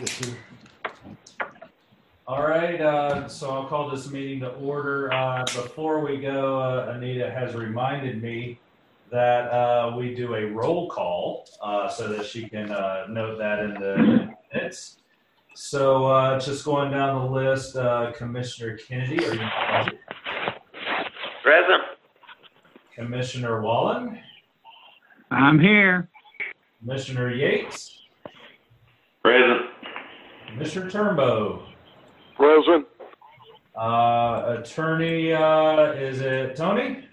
All right, so I'll call this meeting to order. Before we go, Anita has reminded me that we do a roll call so that she can note that in the minutes. So just going down the list, Commissioner Kennedy, are you present? Present. Commissioner Wallen? I'm here. Commissioner Yates? Present. Commissioner Turnbow? Present. Attorney, is it Tony?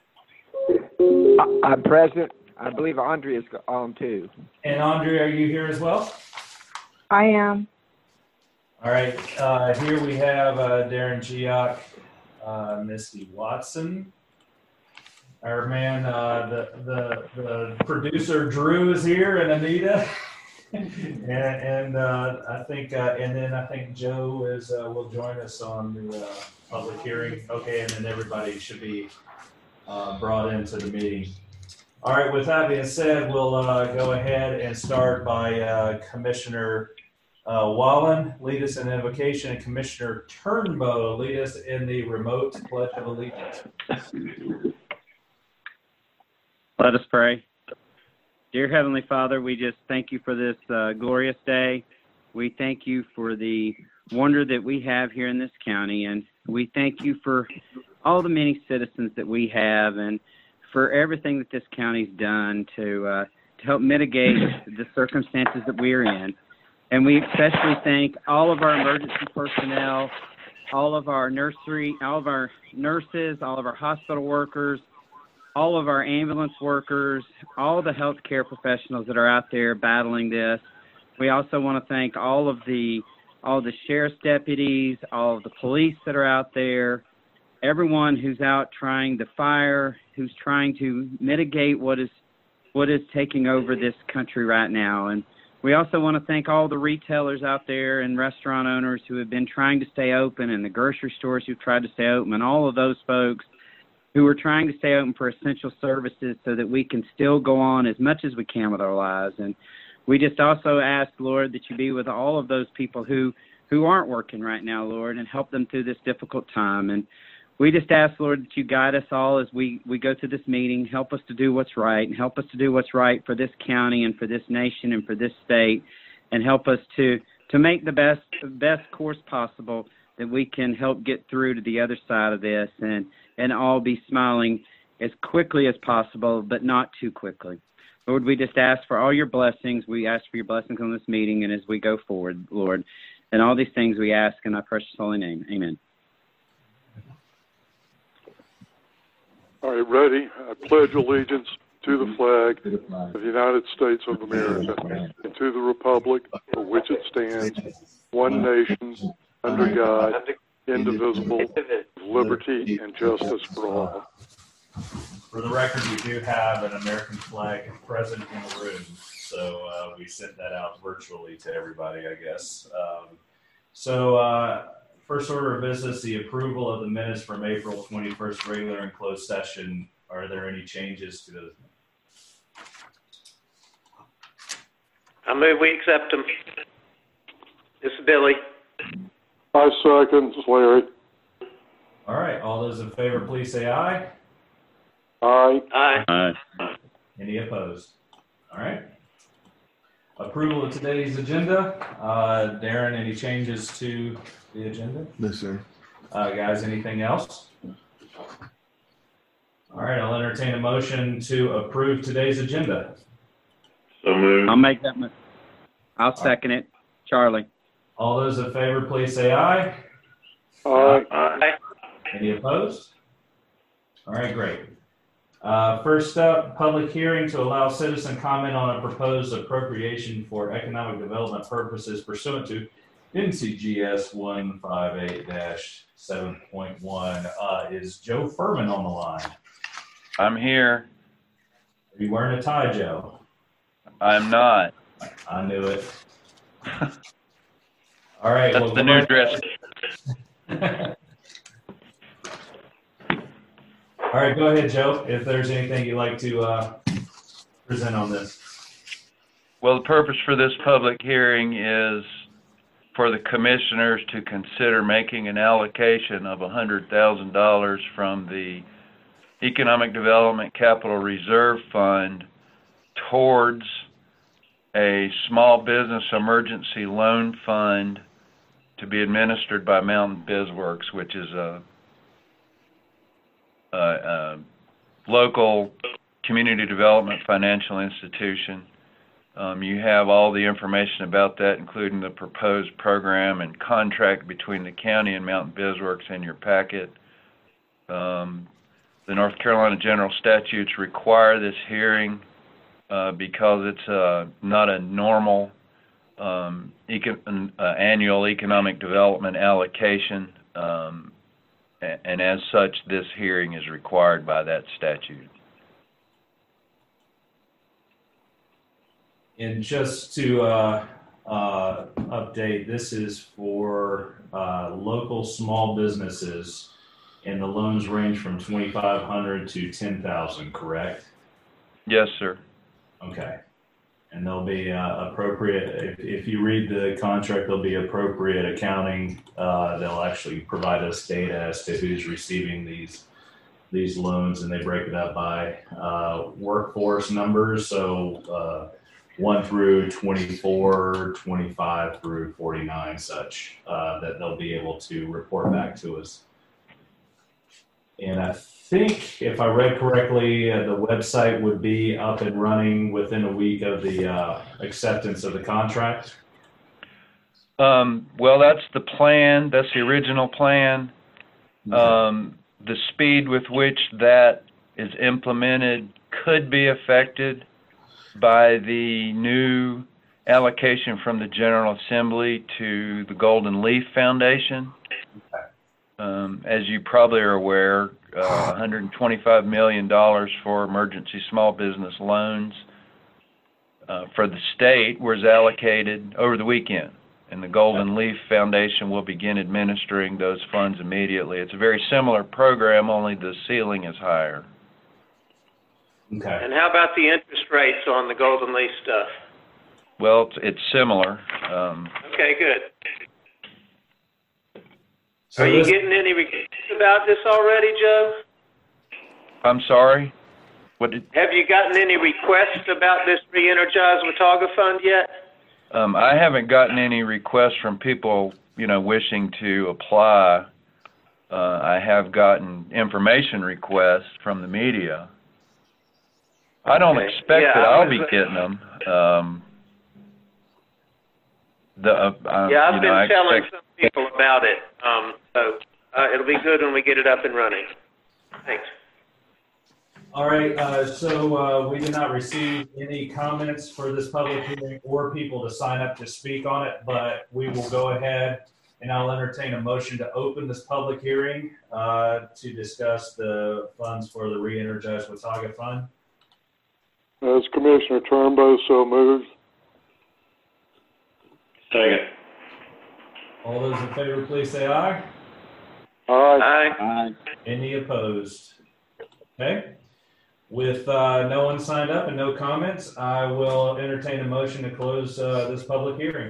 I'm present. I believe Andrea's on too. And Andrea, are you here as well? I am. All right. Here we have Darren Giak, Misty Watson. Our man, the producer Drew is here, and Anita, and I think, and then I think Joe will join us on the public hearing. Okay, and then everybody should be brought into the meeting. All right. With that being said, we'll go ahead and start by Commissioner Wallen lead us in invocation, and Commissioner Turnbow lead us in the remote pledge of allegiance. Let us pray. Dear Heavenly Father, we just thank you for this glorious day. We thank you for the wonder that we have here in this county, and we thank you for all the many citizens that we have, and for everything that this county's done to help mitigate the circumstances that we are in. And we especially thank all of our emergency personnel, all of our nurses, all of our hospital workers, all of our ambulance workers, all the healthcare professionals that are out there battling this. We also want to thank all the sheriff's deputies, all of the police that are out there, everyone who's out trying to fire, who's trying to mitigate what is taking over this country right now. And we also want to thank all the retailers out there and restaurant owners who have been trying to stay open, and the grocery stores who've tried to stay open, and all of those folks who are trying to stay open for essential services so that we can still go on as much as we can with our lives. And we just also ask, Lord, that you be with all of those people who aren't working right now, Lord, and help them through this difficult time. And we just ask, Lord, that you guide us all as we go through this meeting. Help us to do what's right, and help us to do what's right for this county and for this nation and for this state, and help us to make the best course possible that we can help get through to the other side of this and all be smiling as quickly as possible, but not too quickly. Lord, we just ask for all your blessings. We ask for your blessings on this meeting and as we go forward, Lord. And all these things we ask in thy precious holy name. Amen. All right, ready? I pledge allegiance to the flag of the United States of America and to the republic for which it stands, one nation, under God, indivisible, with liberty and justice for all. For the record, we do have an American flag present in the room, so we sent that out virtually to everybody, I guess. First order of business, the approval of the minutes from April 21st regular and closed session. Are there any changes to those? I move we accept them. This is Billy. I second. This is Larry. All right. All those in favor, please say aye. Aye. Aye. Aye. Any opposed? All right. Approval of today's agenda. Darren, any changes to the agenda? No, sir. Guys, anything else? All right. I'll entertain a motion to approve today's agenda. So moved. I'll make that. I'll second it. Charlie. All those in favor, please say aye. Aye. Aye. Any opposed? All right, great. First up, public hearing to allow citizen comment on a proposed appropriation for economic development purposes pursuant to NCGS 158-7.1. Is Joe Furman on the line? I'm here. Are you wearing a tie, Joe? I'm not. I knew it. All right. That's the new dress. All right, go ahead, Joe, if there's anything you'd like to present on this. Well, the purpose for this public hearing is for the commissioners to consider making an allocation of $100,000 from the Economic Development Capital Reserve Fund towards a small business emergency loan fund to be administered by Mountain BizWorks, which is a local community development financial institution. You have all the information about that, including the proposed program and contract between the county and Mountain BizWorks in your packet. The North Carolina general statutes require this hearing because it's not a normal annual economic development allocation, and as such, this hearing is required by that statute. And just to update, this is for local small businesses, and the loans range from $2,500 to $10,000, correct? Yes, sir. Okay. And there'll be appropriate, if you read the contract, there'll be appropriate accounting. They'll actually provide us data as to who's receiving these loans, and they break it up by workforce numbers. So 1 through 24, 25 through 49, such that they'll be able to report back to us. And I think, if I read correctly, the website would be up and running within a week of the acceptance of the contract. Well, that's the plan. That's the original plan. The speed with which that is implemented could be affected by the new allocation from the General Assembly to the Golden Leaf Foundation. As you probably are aware, $125 million for emergency small business loans for the state was allocated over the weekend, and the Golden Leaf Foundation will begin administering those funds immediately. It's a very similar program, only the ceiling is higher. Okay. And how about the interest rates on the Golden Leaf stuff? Well, it's similar. Okay, good. So Are you getting any requests about this already, Joe? I'm sorry? What did? Have you gotten any requests about this Re-Energize Watauga Fund yet? I haven't gotten any requests from people, wishing to apply. I have gotten information requests from the media. I don't expect that I'll be getting them. I've been telling some people about it. So it'll be good when we get it up and running. Thanks. All right, so we did not receive any comments for this public hearing or people to sign up to speak on it, but we will go ahead and I'll entertain a motion to open this public hearing to discuss the funds for the Re-Energize Watauga Fund. As Commissioner Turnbow so moved. Second. All those in favor, please say aye. Aye. Aye. Any opposed? Okay. With no one signed up and no comments, I will entertain a motion to close this public hearing.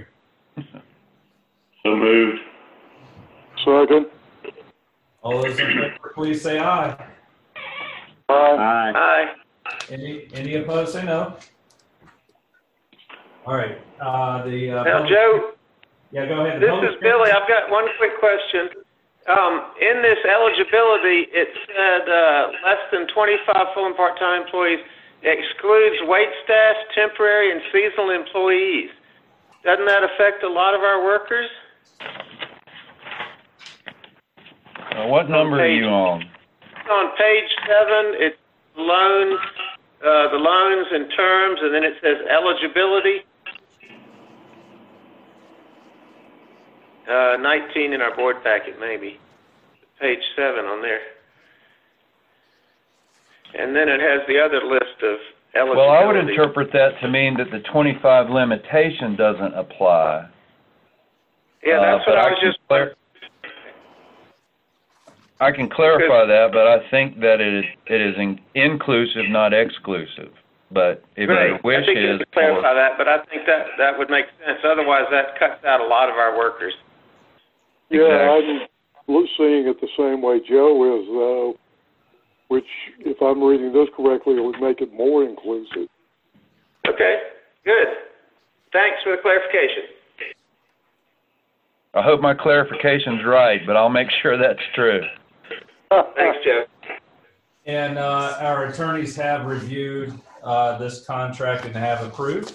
So moved. Second. All those in favor, please say aye. Aye. Aye. Any opposed, say no. All right. Now, Joe. Yeah, go ahead. This is Billy. I've got one quick question. In this eligibility, it said less than 25 full and part-time employees excludes wait staff, temporary, and seasonal employees. Doesn't that affect a lot of our workers? What number are you on? On page 7, it's loans, the loans and terms, and then it says eligibility. 19 in our board packet, maybe. Page 7 on there. And then it has the other list of eligibility. Well, I would interpret that to mean that the 25 limitation doesn't apply. Yeah, that's what I was just... I can clarify that, but I think that it is inclusive, not exclusive. But if Great. your wish I think you is could clarify that, but I think that would make sense. Otherwise, that cuts out a lot of our workers. Yeah, I'm seeing it the same way Joe is, though, which, if I'm reading this correctly, it would make it more inclusive. Okay, good. Thanks for the clarification. I hope my clarification's right, but I'll make sure that's true. Thanks, Joe. And our attorneys have reviewed this contract and have approved.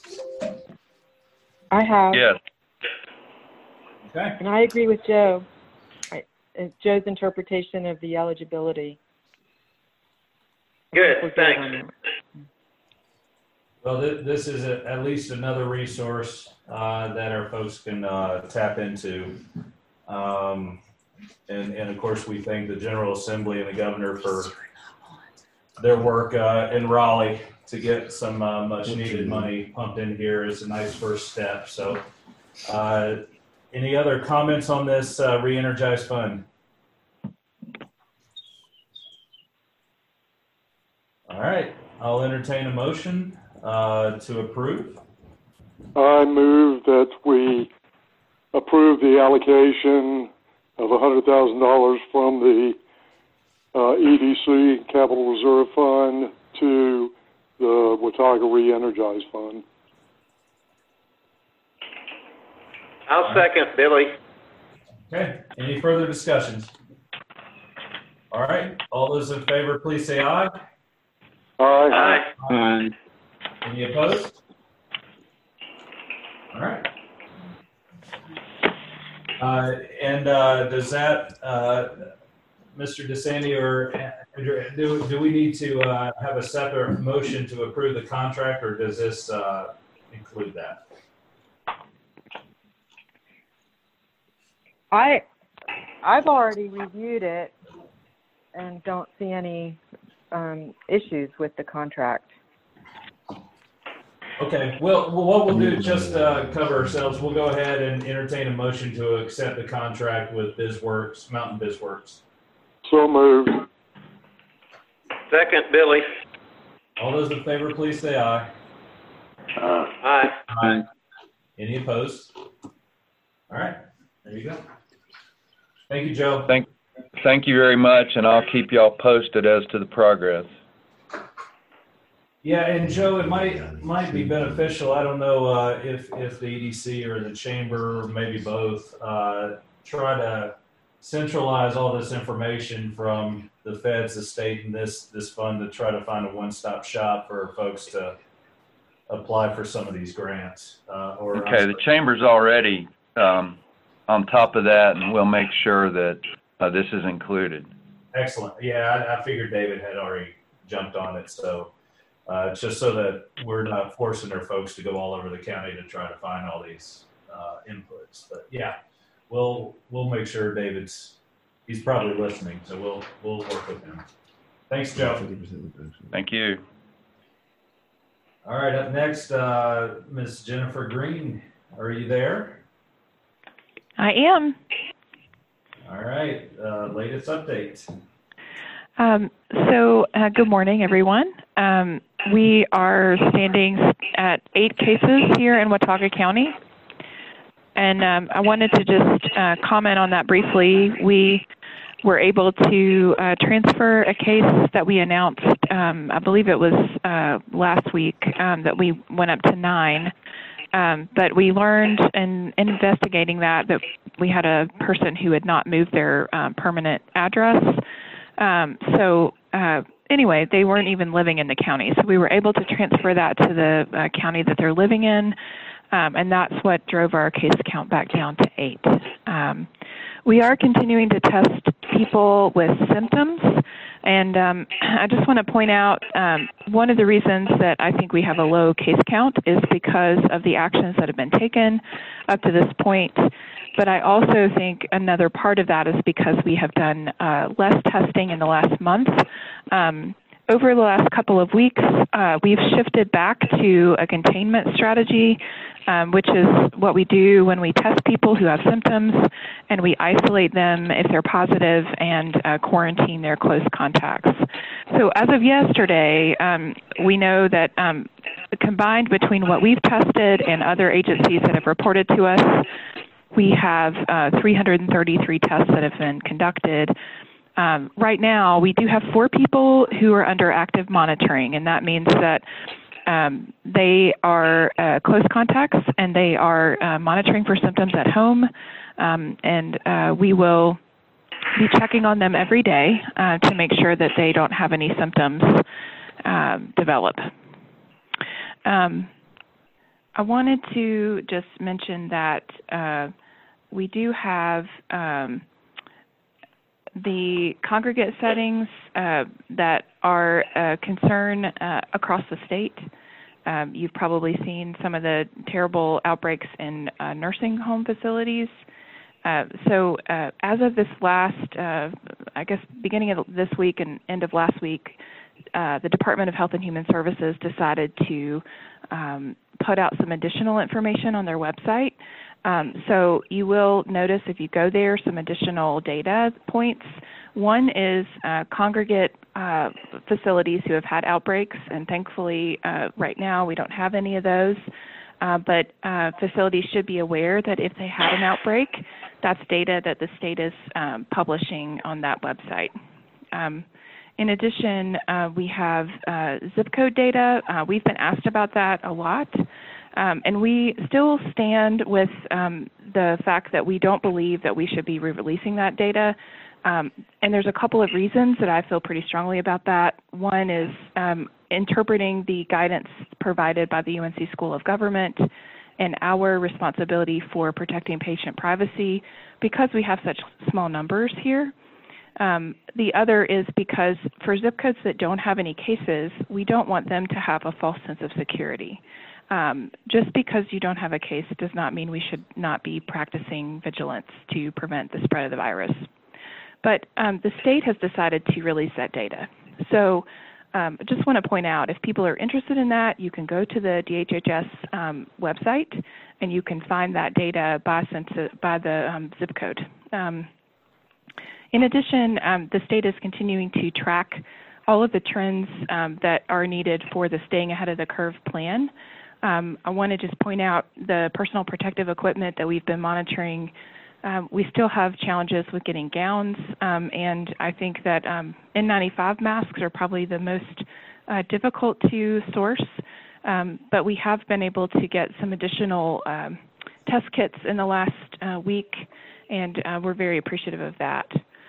I have. Yes. Okay. And I agree with Joe. Joe's interpretation of the eligibility. Good, We're thanks. on that. Well, this is at least another resource that our folks can tap into. And of course, we thank the General Assembly and the governor for their work in Raleigh to get some much needed money pumped in here is a nice first step. So any other comments on this re-energized fund? All right, I'll entertain a motion to approve. I move that we approve the allocation of $100,000 from the EDC Capital Reserve Fund to the Watauga Re-Energized Fund. I'll second, Billy. Okay, any further discussions? All right, all those in favor, please say aye. Aye. Aye. Any opposed? All right. And does that, Mr. DeSanti or Andrew, do we need to have a separate motion to approve the contract, or does this include that? I've already reviewed it and don't see any issues with the contract. Okay, well, what we'll do, just cover ourselves, we'll go ahead and entertain a motion to accept the contract with BizWorks, Mountain BizWorks. So moved. Second, Billy. All those in favor, please say aye. Aye. Aye. Any opposed? All right, there you go. Thank you, Joe. Thank you very much, and I'll keep y'all posted as to the progress. Yeah, and Joe, it might be beneficial. I don't know if the EDC or the chamber, or maybe both, try to centralize all this information from the feds, the state, and this fund to try to find a one-stop shop for folks to apply for some of these grants. Okay, the chamber's already on top of that, and we'll make sure that this is included. Excellent. Yeah, I figured David had already jumped on it, so. Just so that we're not forcing our folks to go all over the county to try to find all these inputs. But yeah, we'll make sure he's probably listening, so we'll work with him. Thanks, Joe. Thank you. All right, up next, Ms. Jennifer Green. Are you there? I am. All right, latest update. Good morning, everyone. We are standing at 8 cases here in Watauga County. And I wanted to just comment on that briefly. We were able to transfer a case that we announced, I believe it was last week, that we went up to 9. But we learned in investigating that we had a person who had not moved their permanent address. Anyway, they weren't even living in the county. So we were able to transfer that to the county that they're living in. And that's what drove our case count back down to 8. We are continuing to test people with symptoms. And I just want to point out one of the reasons that I think we have a low case count is because of the actions that have been taken up to this point. But I also think another part of that is because we have done less testing in the last month. Over the last couple of weeks, we've shifted back to a containment strategy which is what we do when we test people who have symptoms, and we isolate them if they're positive and quarantine their close contacts. So as of yesterday, we know that combined between what we've tested and other agencies that have reported to us, we have 333 tests that have been conducted. Right now, we do have 4 people who are under active monitoring, and that means that they are close contacts and they are monitoring for symptoms at home, and we will be checking on them every day to make sure that they don't have any symptoms develop. I wanted to just mention that we do have the congregate settings that are a concern across the state. You've probably seen some of the terrible outbreaks in nursing home facilities. So as of this last, I guess beginning of this week and end of last week, the Department of Health and Human Services decided to put out some additional information on their website. So you will notice if you go there some additional data points. One is congregate facilities who have had outbreaks, and thankfully right now we don't have any of those. But facilities should be aware that if they had an outbreak, that's data that the state is publishing on that website. In addition, we have zip code data. We've been asked about that a lot. And we still stand with the fact that we don't believe that we should be releasing that data. And there's a couple of reasons that I feel pretty strongly about that. One is interpreting the guidance provided by the UNC School of Government and our responsibility for protecting patient privacy because we have such small numbers here. The other is because for zip codes that don't have any cases, we don't want them to have a false sense of security. Just because you don't have a case does not mean we should not be practicing vigilance to prevent the spread of the virus. But the state has decided to release that data. So I just want to point out, if people are interested in that, you can go to the DHHS website and you can find that data by the zip code. In addition, the state is continuing to track all of the trends that are needed for the Staying Ahead of the Curve plan. I want to just point out the personal protective equipment that we've been monitoring. We still have challenges with getting gowns, and I think that N95 masks are probably the most difficult to source, but we have been able to get some additional test kits in the last week, and we're very appreciative of that.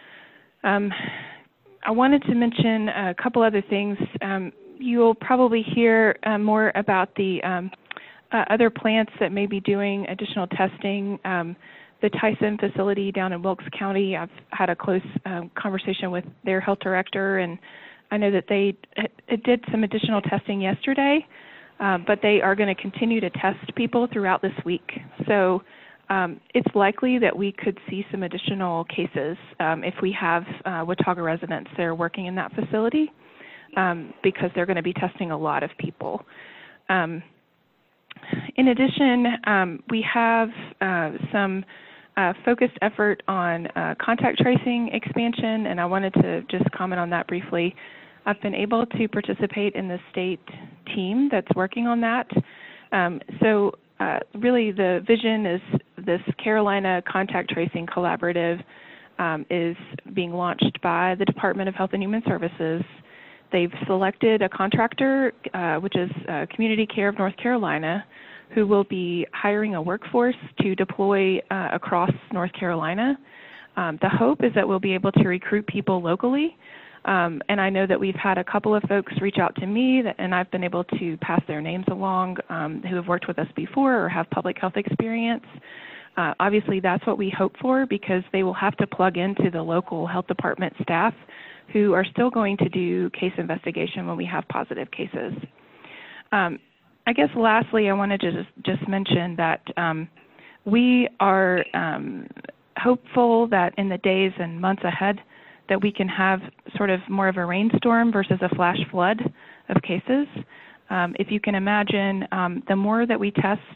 I wanted to mention a couple other things. You'll probably hear more about the other plants that may be doing additional testing. The Tyson facility down in Wilkes County, I've had a close conversation with their health director, and I know that they did some additional testing yesterday, but they are going to continue to test people throughout this week. So it's likely that we could see some additional cases if we have Watauga residents that are working in that facility. Because they're going to be testing a lot of people. In addition, we have some focused effort on contact tracing expansion, and I wanted to just comment on that briefly. I've been able to participate in the state team that's working on that. So really the vision is this Carolina Contact Tracing Collaborative is being launched by the Department of Health and Human Services. They've selected a contractor, which is Community Care of North Carolina, who will be hiring a workforce to deploy across North Carolina. The hope is that we'll be able to recruit people locally. And I know that we've had a couple of folks reach out to me, and I've been able to pass their names along who have worked with us before or have public health experience. Obviously, that's what we hope for because they will have to plug into the local health department staff who are still going to do case investigation when we have positive cases. I guess lastly, I wanted to just mention that we are hopeful that in the days and months ahead that we can have sort of more of a rainstorm versus a flash flood of cases. If you can imagine, the more that we test,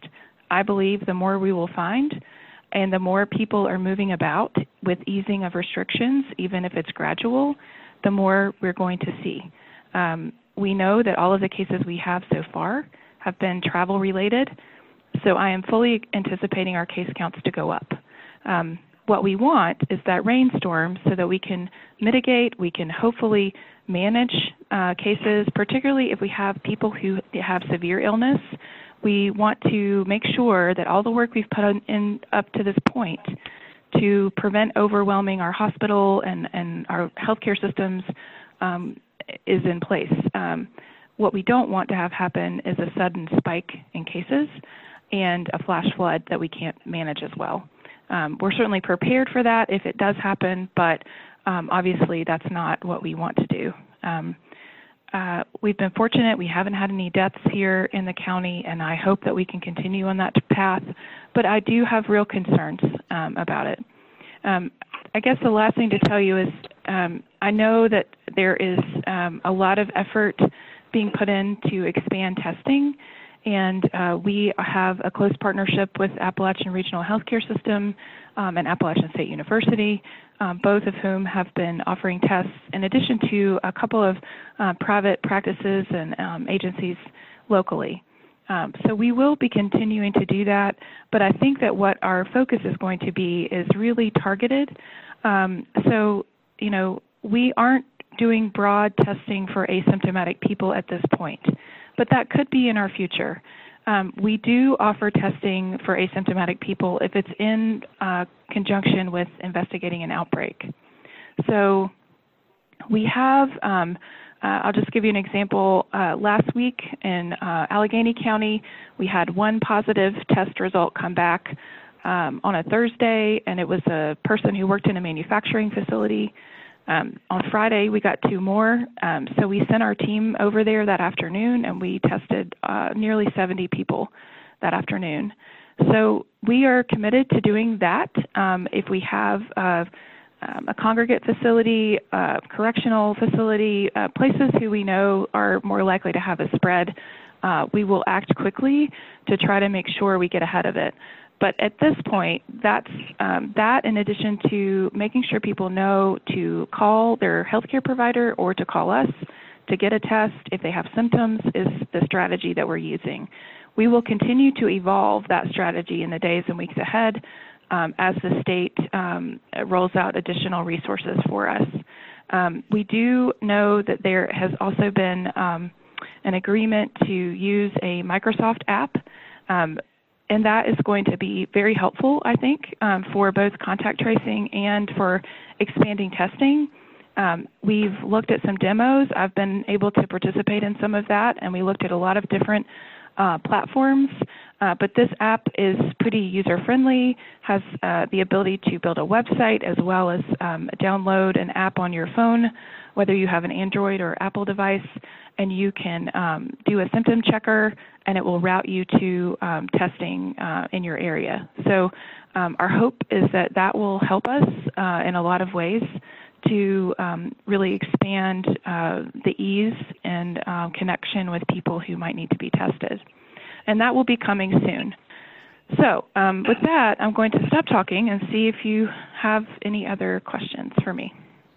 I believe the more we will find, and the more people are moving about with easing of restrictions, even if it's gradual, the more we're going to see. We know that all of the cases we have so far have been travel related, so I am fully anticipating our case counts to go up. What we want is that rainstorm so that we can mitigate, we can hopefully manage cases, particularly if we have people who have severe illness. We want to make sure that all the work we've put in up to this point to prevent overwhelming our hospital and our healthcare systems is in place. What we don't want to have happen is a sudden spike in cases and a flash flood that we can't manage as well. We're certainly prepared for that if it does happen, but obviously that's not what we want to do. We've been fortunate. We haven't had any deaths here in the county, and I hope that we can continue on that path, but I do have real concerns about it. I guess the last thing to tell you is I know that there is a lot of effort being put in to expand testing, and we have a close partnership with Appalachian Regional Healthcare System and Appalachian State University, both of whom have been offering tests in addition to a couple of private practices and agencies locally. So we will be continuing to do that, but I think that what our focus is going to be is really targeted. So, you know, we aren't doing broad testing for asymptomatic people at this point, but that could be in our future. We do offer testing for asymptomatic people if it's in conjunction with investigating an outbreak. So we have, I'll just give you an example. Last week in Allegheny County, we had one positive test result come back on a Thursday, and it was a person who worked in a manufacturing facility. On Friday, we got 2 more, so we sent our team over there that afternoon, and we tested nearly 70 people that afternoon. So we are committed to doing that. If we have a congregate facility, correctional facility, places who we know are more likely to have a spread, we will act quickly to try to make sure we get ahead of it. But at this point, that's that in addition to making sure people know to call their healthcare provider or to call us to get a test if they have symptoms is the strategy that we're using. We will continue to evolve that strategy in the days and weeks ahead as the state rolls out additional resources for us. We do know that there has also been an agreement to use a Microsoft app. And that is going to be very helpful, I think, for both contact tracing and for expanding testing. We've looked at some demos. I've been able to participate in some of that, and we looked at a lot of different platforms. But this app is pretty user-friendly, has the ability to build a website as well as download an app on your phone, whether you have an Android or Apple device, and you can do a symptom checker, and it will route you to testing in your area. So our hope is that that will help us in a lot of ways to really expand the ease and connection with people who might need to be tested. And that will be coming soon. So with that, I'm going to stop talking and see if you have any other questions for me.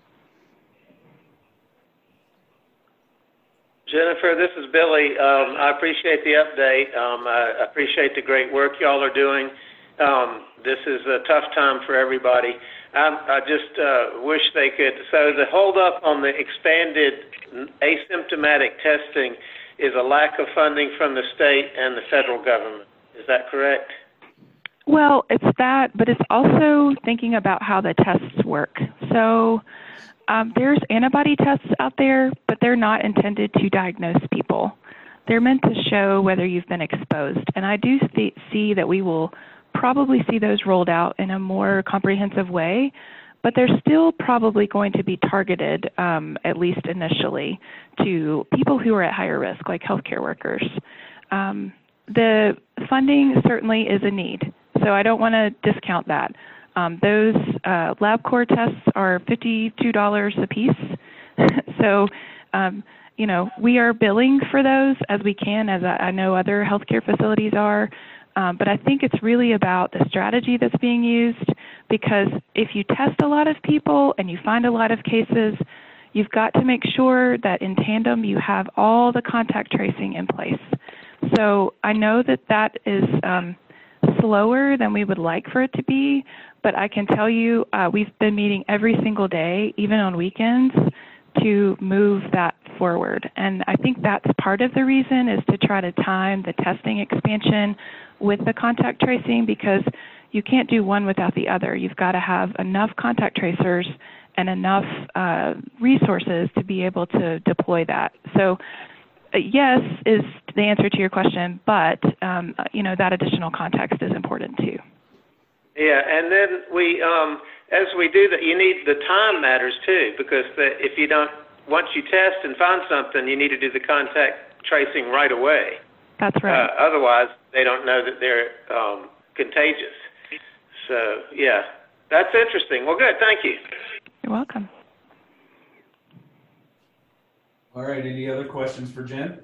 Jennifer, this is Billy. I appreciate the update. I appreciate the great work y'all are doing. This is a tough time for everybody. I just wish they could. So the holdup on the expanded asymptomatic testing is a lack of funding from the state and the federal government. Is that correct? Well, it's that, but it's also thinking about how the tests work. So there's antibody tests out there, but they're not intended to diagnose people. They're meant to show whether you've been exposed. And I do see that we will probably see those rolled out in a more comprehensive way, but they're still probably going to be targeted, at least initially, to people who are at higher risk, like healthcare workers. The funding certainly is a need, so I don't want to discount that. Those LabCorp tests are $52 a piece. So, you know, we are billing for those as we can, as I know other healthcare facilities are. But I think it's really about the strategy that's being used, because if you test a lot of people and you find a lot of cases, you've got to make sure that in tandem you have all the contact tracing in place. So I know that that is slower than we would like for it to be, but I can tell you we've been meeting every single day, even on weekends, to move that forward. And I think that's part of the reason, is to try to time the testing expansion with the contact tracing, because you can't do one without the other. You've got to have enough contact tracers and enough resources to be able to deploy that. So yes is the answer to your question, but that additional context is important too. Yeah, and then as we do that, you need the time matters too, because if you don't, once you test and find something, you need to do the contact tracing right away. That's right. Otherwise, they don't know that they're contagious. So, yeah, that's interesting. Well, good. Thank you. You're welcome. All right. Any other questions for Jen?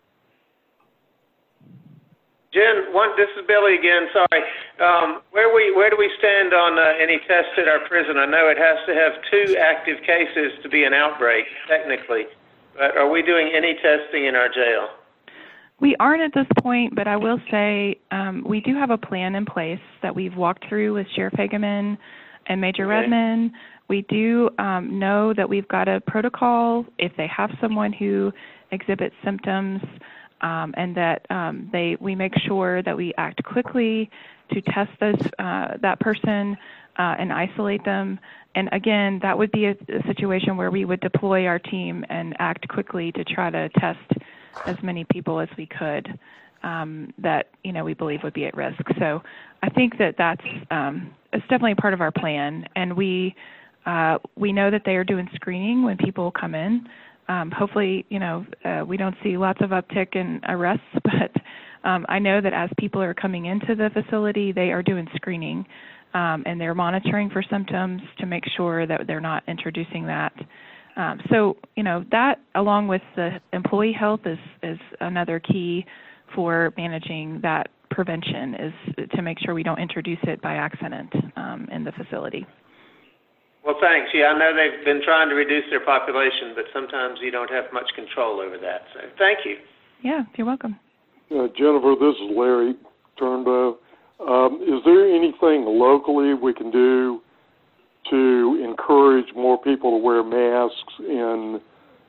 Jen, this is Billy again. Sorry. Where do we stand on any tests at our prison? I know it has to have 2 active cases to be an outbreak, technically. But are we doing any testing in our jail? We aren't at this point, but I will say we do have a plan in place that we've walked through with Sheriff Hageman and Major Redmond. We do know that we've got a protocol if they have someone who exhibits symptoms, and that we make sure that we act quickly to test that person and isolate them. And again, that would be a situation where we would deploy our team and act quickly to try to test as many people as we could that we believe would be at risk. So I think that's it's definitely part of our plan, and we know that they are doing screening when people come in. Hopefully, we don't see lots of uptick in arrests, but I know that as people are coming into the facility, they are doing screening, and they're monitoring for symptoms to make sure that they're not introducing that. So, that along with the employee health is another key for managing that prevention, is to make sure we don't introduce it by accident in the facility. Well, thanks. Yeah, I know they've been trying to reduce their population, but sometimes you don't have much control over that. So thank you. Yeah, you're welcome. Jennifer, this is Larry Turnbow. Is there anything locally we can do to encourage more people to wear masks in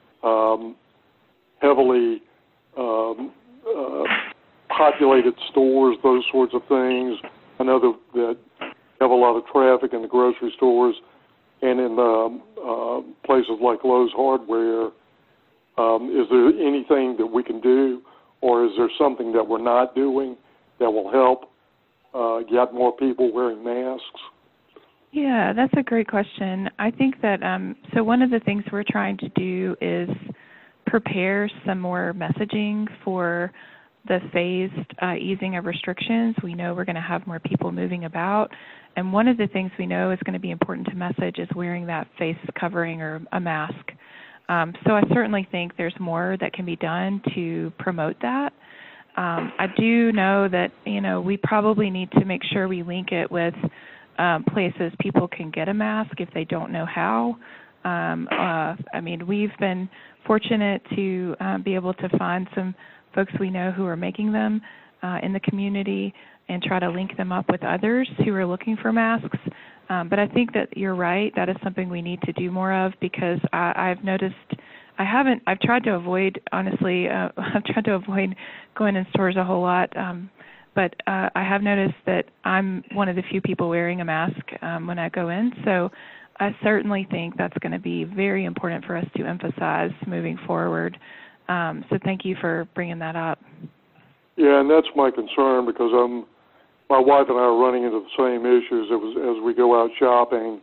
heavily populated stores, those sorts of things? I know that have a lot of traffic in the grocery stores and in places like Lowe's Hardware. Is there anything that we can do, or is there something that we're not doing that will help get more people wearing masks? Yeah, that's a great question. I think that, so one of the things we're trying to do is prepare some more messaging for the phased easing of restrictions. We know we're going to have more people moving about, and one of the things we know is going to be important to message is wearing that face covering or a mask. So I certainly think there's more that can be done to promote that. I do know that, we probably need to make sure we link it with places people can get a mask if they don't know how. We've been fortunate to be able to find some folks we know who are making them in the community and try to link them up with others who are looking for masks. But I think that you're right. That is something we need to do more of, because I've noticed I've tried to avoid, honestly, I've tried to avoid going in stores a whole lot. But I have noticed that I'm one of the few people wearing a mask when I go in. So I certainly think that's going to be very important for us to emphasize moving forward. So thank you for bringing that up. Yeah, and that's my concern, because my wife and I are running into the same issues as we go out shopping.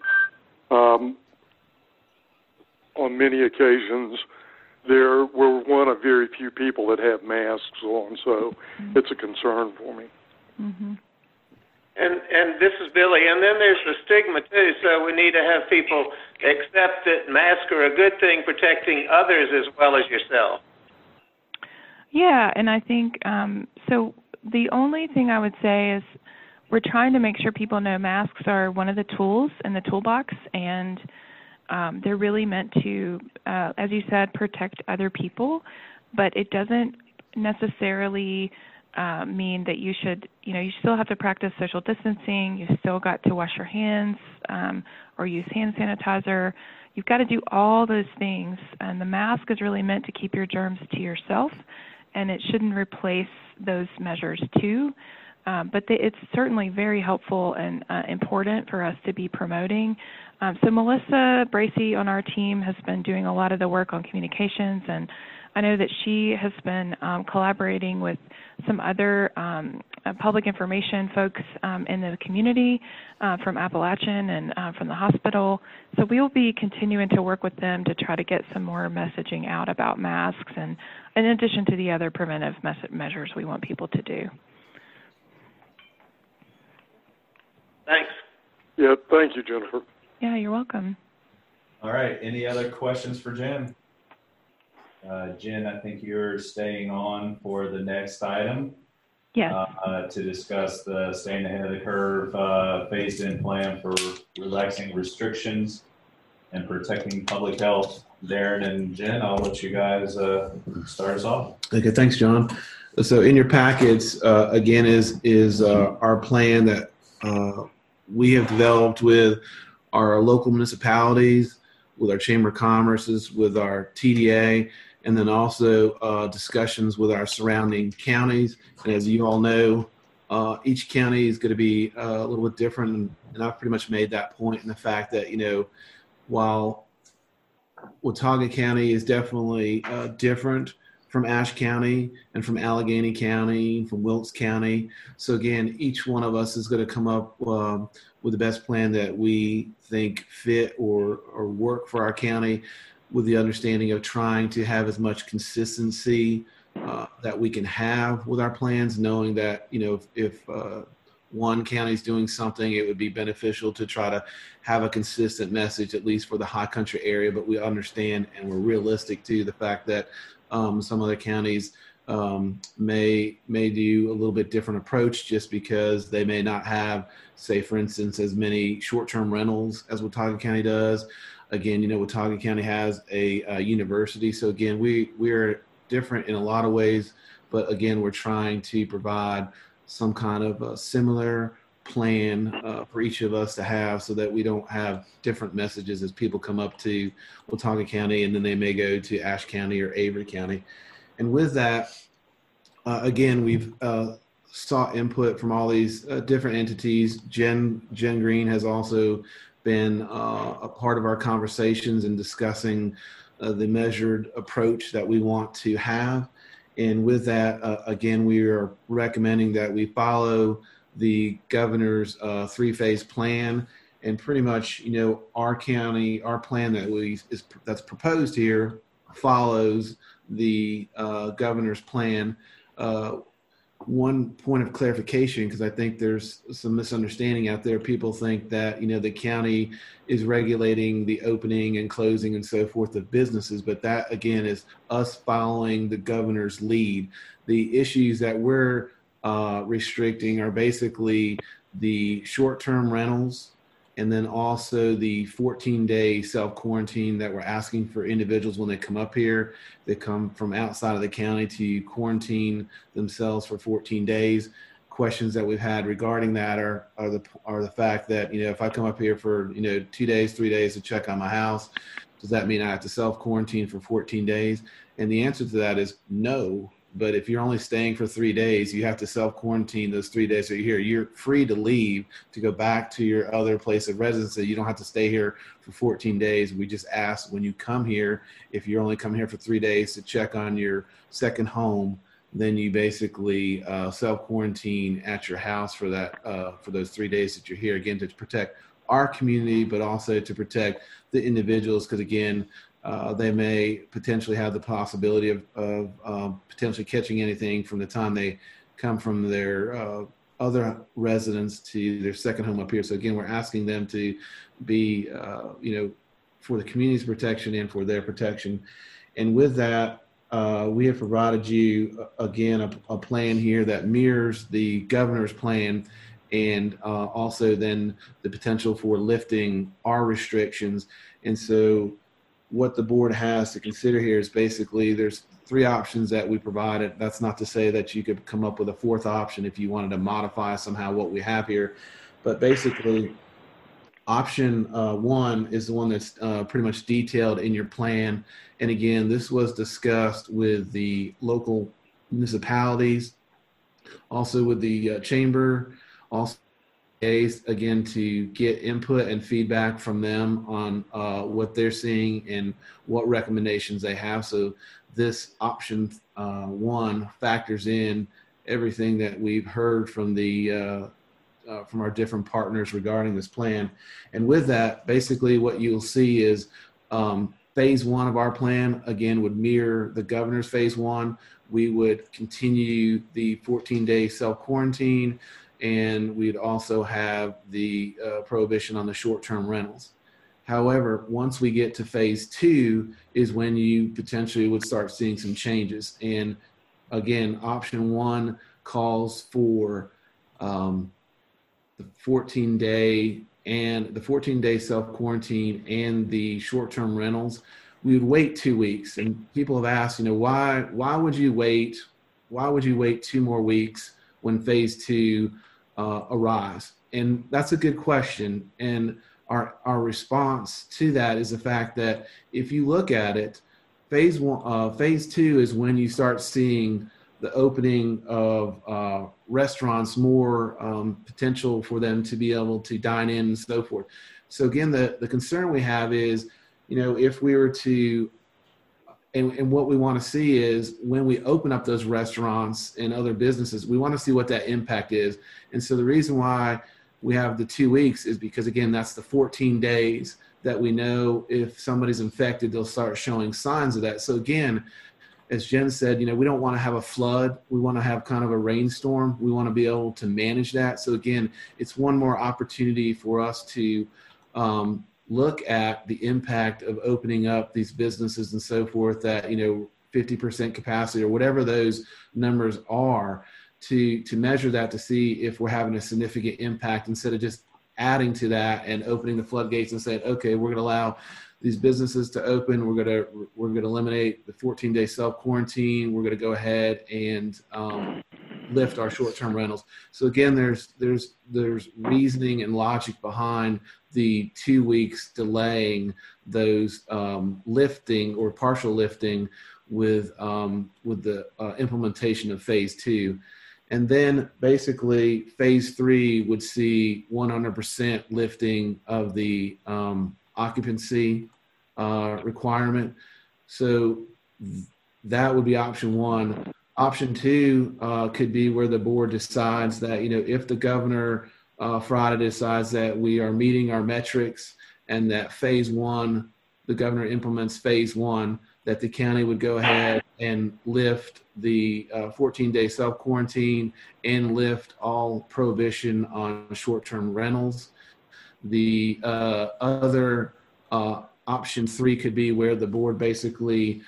On many occasions, we're one of very few people that have masks on, so it's a concern for me. Mm-hmm. And this is Billy. And then there's the stigma too. So we need to have people accept that masks are a good thing, protecting others as well as yourself. Yeah, and I think so. The only thing I would say is we're trying to make sure people know masks are one of the tools in the toolbox, and they're really meant to, as you said, protect other people, but it doesn't necessarily mean that you should, you still have to practice social distancing. You still got to wash your hands or use hand sanitizer. You've got to do all those things, and the mask is really meant to keep your germs to yourself, and it shouldn't replace those measures too. But it's certainly very helpful and important for us to be promoting. So Melissa Bracey on our team has been doing a lot of the work on communications, and I know that she has been collaborating with some other public information folks in the community from Appalachian and from the hospital. So we will be continuing to work with them to try to get some more messaging out about masks, and in addition to the other preventive measures we want people to do. Thanks. Yeah, thank you, Jennifer. Yeah, you're welcome. All right. Any other questions for Jen? Jen, I think you're staying on for the next item. Yes. To discuss the staying ahead of the curve phased-in plan for relaxing restrictions and protecting public health. Darren and Jen, I'll let you guys start us off. Okay, thanks, John. So in your packets, again, is our plan that we have developed with our local municipalities, with our Chamber of Commerce's, with our TDA, and then also discussions with our surrounding counties. And as you all know, each county is going to be a little bit different, and I've pretty much made that point in the fact that, while Watauga County is definitely different from Ashe County and from Allegheny County, from Wilkes County. So again, each one of us is going to come up with the best plan that we think fit or work for our county, with the understanding of trying to have as much consistency that we can have with our plans, knowing that, if one county is doing something, it would be beneficial to try to have a consistent message, at least for the high country area. But we understand, and we're realistic to the fact that some other counties may do a little bit different approach, just because they may not have, say, for instance, as many short-term rentals as Watauga County does. Again, Watauga County has a university. So again, we're different in a lot of ways, but again, we're trying to provide some kind of a similar plan for each of us to have, so that we don't have different messages as people come up to Watauga County and then they may go to Ashe County or Avery County. And with that, again, we've sought input from all these different entities. Jen Green has also been a part of our conversations and discussing the measured approach that we want to have. And with that, again, we are recommending that we follow the governor's three-phase plan, and pretty much, our county, our plan that's proposed here follows the governor's plan. One point of clarification, because I think there's some misunderstanding out there. People think that, the county is regulating the opening and closing and so forth of businesses, but that, again, is us following the governor's lead. The issues that we're restricting are basically the short-term rentals, and then also the 14-day self-quarantine that we're asking for individuals when they come up here. They come from outside of the county to quarantine themselves for 14 days. Questions that we've had regarding that are the fact that, if I come up here for, 2 days, 3 days to check on my house, does that mean I have to self-quarantine for 14 days? And the answer to that is no. But if you're only staying for 3 days, you have to self-quarantine those 3 days that you're here. You're free to leave to go back to your other place of residence. You don't have to stay here for 14 days. We just ask when you come here, if you're only coming here for 3 days to check on your second home, then you basically self-quarantine at your house for that for those 3 days that you're here. Again, to protect our community, but also to protect the individuals, because again, they may potentially have the possibility of potentially catching anything from the time they come from their other residence to their second home up here. So again, we're asking them to be, for the community's protection and for their protection. And with that, we have provided you, again, a plan here that mirrors the governor's plan, and also then the potential for lifting our restrictions. And so what the board has to consider here is basically there's 3 options that we provided. That's not to say that you could come up with a 4th option if you wanted to modify somehow what we have here. But basically, option 1 is the one that's pretty much detailed in your plan. And again, this was discussed with the local municipalities, also with the chamber, also again to get input and feedback from them on what they're seeing and what recommendations they have. So this option 1 factors in everything that we've heard from the from our different partners regarding this plan. And with that, basically what you'll see is phase 1 of our plan, again, would mirror the governor's phase 1. We would continue the 14-day self-quarantine, and we'd also have the prohibition on the short-term rentals. However, once we get to phase 2 is when you potentially would start seeing some changes. And again, option 1 calls for the 14-day self-quarantine and the short-term rentals. We would wait 2 weeks, and people have asked, why would you wait? Why would you wait 2 more weeks when phase 2 arrives? And that's a good question. And our response to that is the fact that if you look at it, phase 2 is when you start seeing the opening of restaurants, more potential for them to be able to dine in and so forth. So again, the concern we have is, if we were to, and what we want to see is when we open up those restaurants and other businesses, we want to see what that impact is. And so the reason why we have the 2 weeks is because, again, that's the 14 days that we know if somebody's infected, they'll start showing signs of that. So again, as Jen said, we don't want to have a flood. We want to have kind of a rainstorm. We want to be able to manage that. So again, it's one more opportunity for us to look at the impact of opening up these businesses and so forth that, 50% capacity or whatever those numbers are, to measure that to see if we're having a significant impact, instead of just adding to that and opening the floodgates and saying, okay, we're going to allow these businesses to open. We're going to eliminate the 14-day self-quarantine. We're going to go ahead and lift our short-term rentals. So again, there's reasoning and logic behind the 2 weeks delaying those lifting or partial lifting with the implementation of phase 2. And then basically phase 3 would see 100% lifting of the occupancy requirement. So that would be option 1. Option 2 could be where the board decides that, if the governor Friday decides that we are meeting our metrics and that phase 1, the governor implements phase 1, that the county would go ahead and lift the 14-day self-quarantine and lift all prohibition on short-term rentals. The other option 3 could be where the board basically,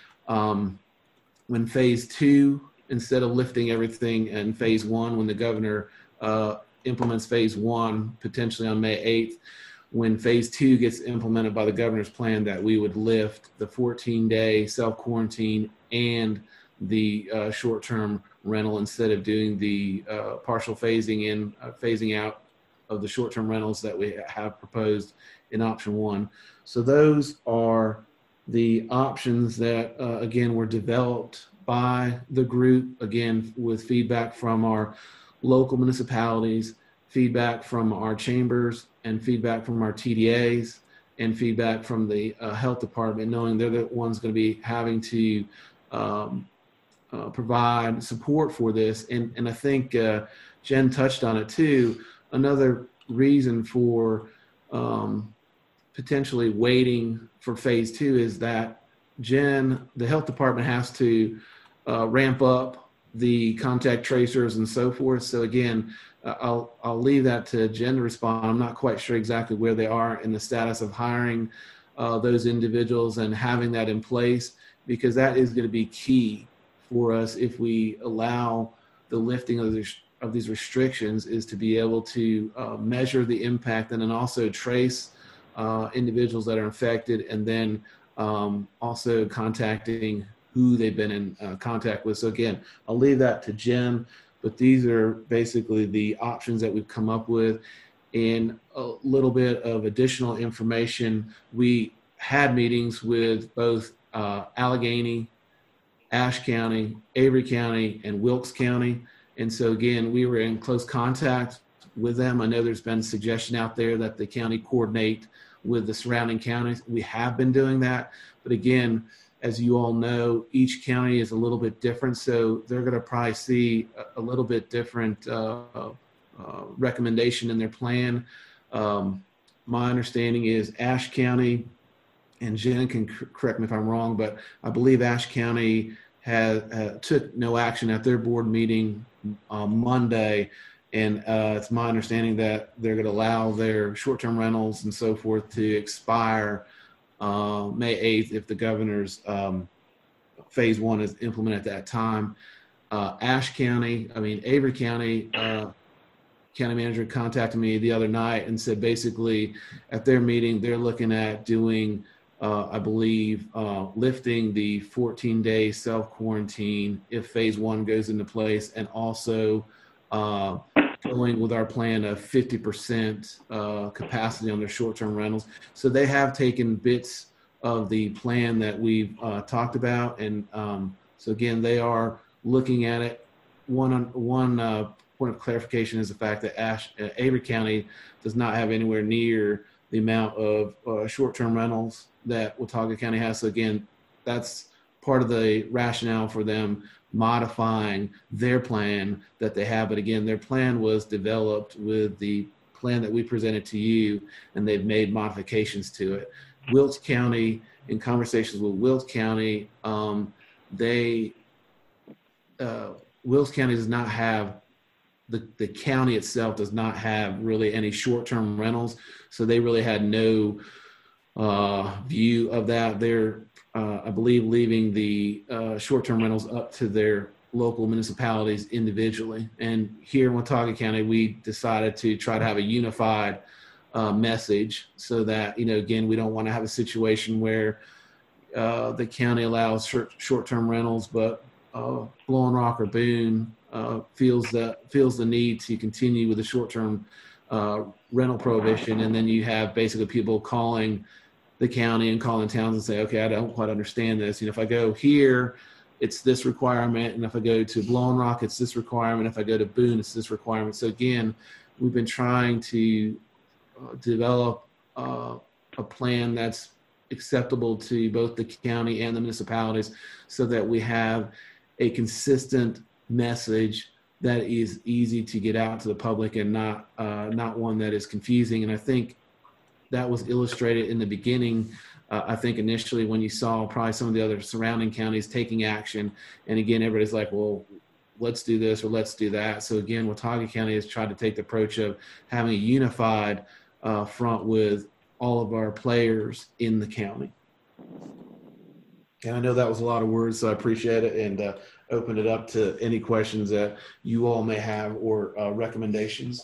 when phase 2, instead of lifting everything in phase 1, when the governor implements phase 1, potentially on May 8th, when phase 2 gets implemented by the governor's plan, that we would lift the 14-day self-quarantine and the short-term rental, instead of doing the partial phasing in, phasing out of the short-term rentals that we have proposed in option 1. So those are the options that, again, were developed by the group, again, with feedback from our local municipalities, feedback from our chambers, and feedback from our TDAs, and feedback from the health department, knowing they're the ones going to be having to provide support for this. And I think Jen touched on it too. Another reason for potentially waiting for phase 2 is that the health department has to ramp up the contact tracers and so forth. So again, I'll leave that to Jen to respond. I'm not quite sure exactly where they are in the status of hiring those individuals and having that in place. because that is going to be key for us if we allow the lifting of these restrictions, is to be able to measure the impact and then also trace individuals that are infected, and then also contacting who they've been in contact with. So again, I'll leave that to Jen, but these are basically the options that we've come up with. And a little bit of additional information, we had meetings with both Allegheny, Ashe County, Avery County, and Wilkes County. And so again, we were in close contact with them. I know there's been suggestion out there that the county coordinate with the surrounding counties. We have been doing that. But again, as you all know, each county is a little bit different. So they're going to probably see a little bit different recommendation in their plan. My understanding is Ashe County, and Jen can correct me if I'm wrong, but I believe Ashe County took no action at their board meeting on Monday. And it's my understanding that they're going to allow their short-term rentals and so forth to expire May 8th if the governor's phase 1 is implemented at that time. Avery County, county manager contacted me the other night and said basically at their meeting they're looking at doing I believe lifting the 14-day self-quarantine if phase 1 goes into place, and also going with our plan of 50% capacity on their short-term rentals. So they have taken bits of the plan that we've talked about, and so again they are looking at it. One point of clarification is the fact that Avery County does not have anywhere near the amount of short-term rentals that Watauga County has. So again, that's part of the rationale for them modifying their plan that they have. But again, their plan was developed with the plan that we presented to you, and they've made modifications to it. Wilkes County, in conversations with Wilkes County, Wilkes County does not have, the county itself does not have really any short-term rentals, so they really had no view of that. They're, I believe, leaving the short-term rentals up to their local municipalities individually. And here in Watauga County, we decided to try to have a unified message so that, again, we don't want to have a situation where the county allows short-term rentals, but Blowing Rock or Boone feels the need to continue with the short-term rental prohibition, and then you have basically people calling the county and calling towns and say, okay, I don't quite understand this. If I go here, it's this requirement, and if I go to Blowing Rock, it's this requirement. If I go to Boone, it's this requirement. So again, we've been trying to develop a plan that's acceptable to both the county and the municipalities, so that we have a consistent message that is easy to get out to the public, and not one that is confusing. And I think that was illustrated in the beginning. I think initially when you saw probably some of the other surrounding counties taking action, and again, everybody's like, well, let's do this or let's do that. So again, Watauga County has tried to take the approach of having a unified front with all of our players in the county. And I know that was a lot of words, so I appreciate it, and open it up to any questions that you all may have or recommendations.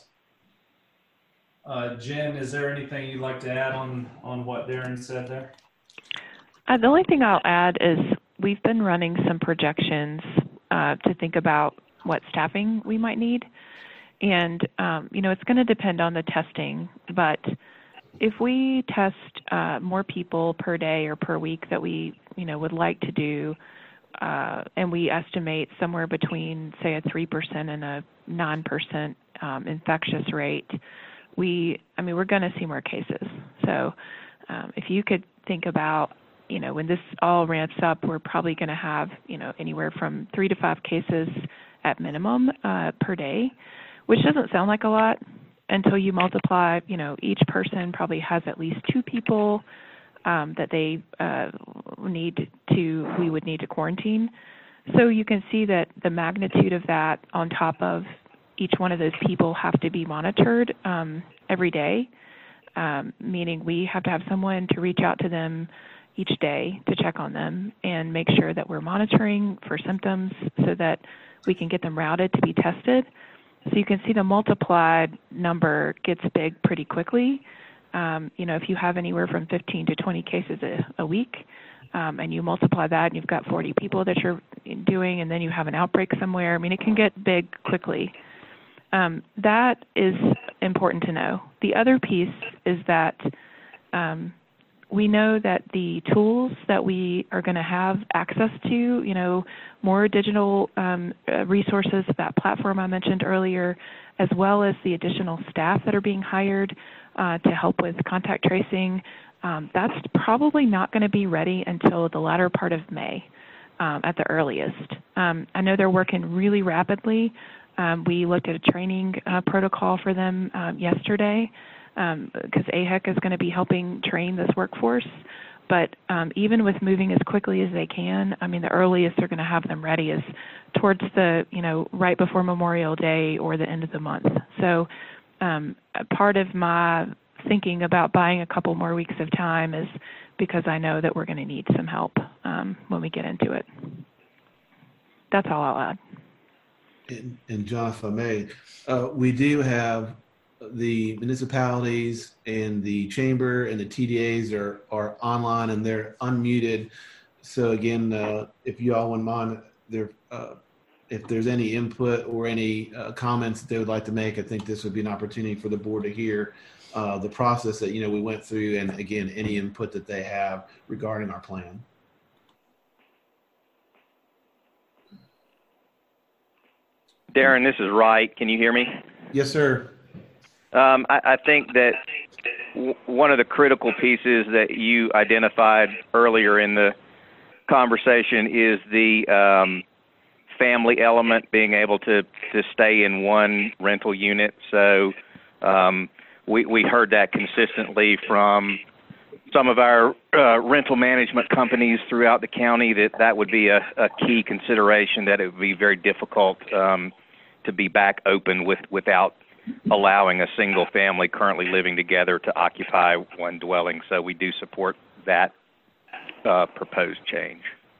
Jen, is there anything you'd like to add on what Darren said there? The only thing I'll add is we've been running some projections to think about what staffing we might need. And, it's going to depend on the testing, but if we test more people per day or per week that we, would like to do, and we estimate somewhere between, say, a 3% and a 9% infectious rate, we're going to see more cases. So if you could think about, when this all ramps up, we're probably going to have, anywhere from 3 to 5 cases at minimum per day, which doesn't sound like a lot until you multiply, each person probably has at least 2 people that they we would need to quarantine. So you can see that the magnitude of that on top of each one of those people have to be monitored every day, meaning we have to have someone to reach out to them, each day to check on them and make sure that we're monitoring for symptoms so that we can get them routed to be tested. So you can see the multiplied number gets big pretty quickly. If you have anywhere from 15 to 20 cases a week, and you multiply that and you've got 40 people that you're doing, and then you have an outbreak somewhere, it can get big quickly. That is important to know. The other piece is that we know that the tools that we are going to have access to, more digital resources, that platform I mentioned earlier, as well as the additional staff that are being hired to help with contact tracing, that's probably not going to be ready until the latter part of May at the earliest. I know they're working really rapidly. We looked at a training protocol for them yesterday because AHEC is going to be helping train this workforce. But even with moving as quickly as they can, the earliest they're going to have them ready is towards the, right before Memorial Day or the end of the month. So part of my thinking about buying a couple more weeks of time is because I know that we're going to need some help when we get into it. That's all I'll add. And John, if I may, we do have the municipalities and the chamber and the TDAs are online and they're unmuted. So again, if you all wouldn't mind, if there's any input or any comments that they would like to make, I think this would be an opportunity for the board to hear the process that we went through, and again, any input that they have regarding our plan. Darren, this is Wright. Can you hear me? Yes, sir. I think that one of the critical pieces that you identified earlier in the conversation is the family element, being able to stay in one rental unit. So we heard that consistently from some of our rental management companies throughout the county, that would be a key consideration, that it would be very difficult to be back open without allowing a single family currently living together to occupy one dwelling. So we do support that proposed change.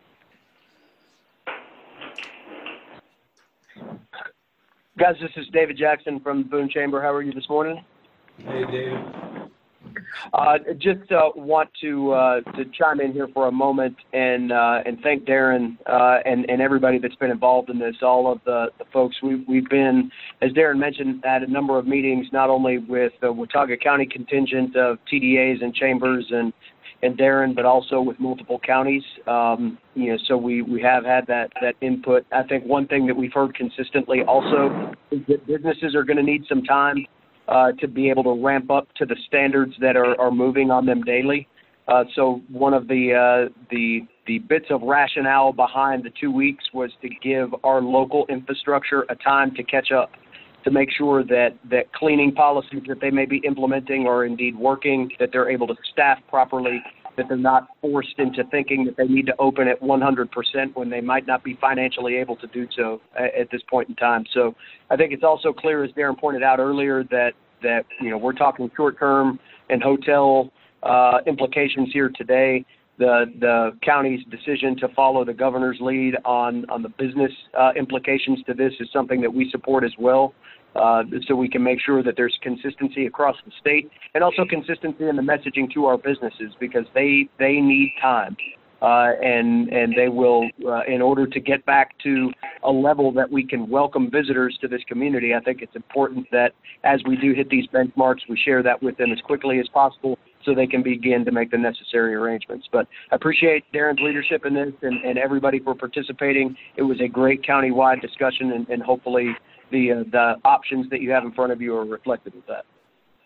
Guys, this is David Jackson from the Boone Chamber. How are you this morning? Hey, David. Just want to chime in here for a moment and thank Darren and everybody that's been involved in this. All of the folks we've been, as Darren mentioned, at a number of meetings, not only with the Watauga County contingent of TDAs and chambers and Darren, but also with multiple counties. So we have had that input. I think one thing that we've heard consistently also is that businesses are going to need some time to be able to ramp up to the standards that are moving on them daily. So one of the bits of rationale behind the 2 weeks was to give our local infrastructure a time to catch up, to make sure that cleaning policies that they may be implementing are indeed working, that they're able to staff properly, that they're not forced into thinking that they need to open at 100% when they might not be financially able to do so at this point in time. So I think it's also clear, as Darren pointed out earlier, that we're talking short-term and hotel implications here today. The county's decision to follow the governor's lead on the business implications to this is something that we support as well. So we can make sure that there's consistency across the state and also consistency in the messaging to our businesses, because they need time. And they will, in order to get back to a level that we can welcome visitors to this community, I think it's important that as we do hit these benchmarks, we share that with them as quickly as possible so they can begin to make the necessary arrangements. But I appreciate Darren's leadership in this and everybody for participating. It was a great county-wide discussion, and hopefully the options that you have in front of you are reflected with that.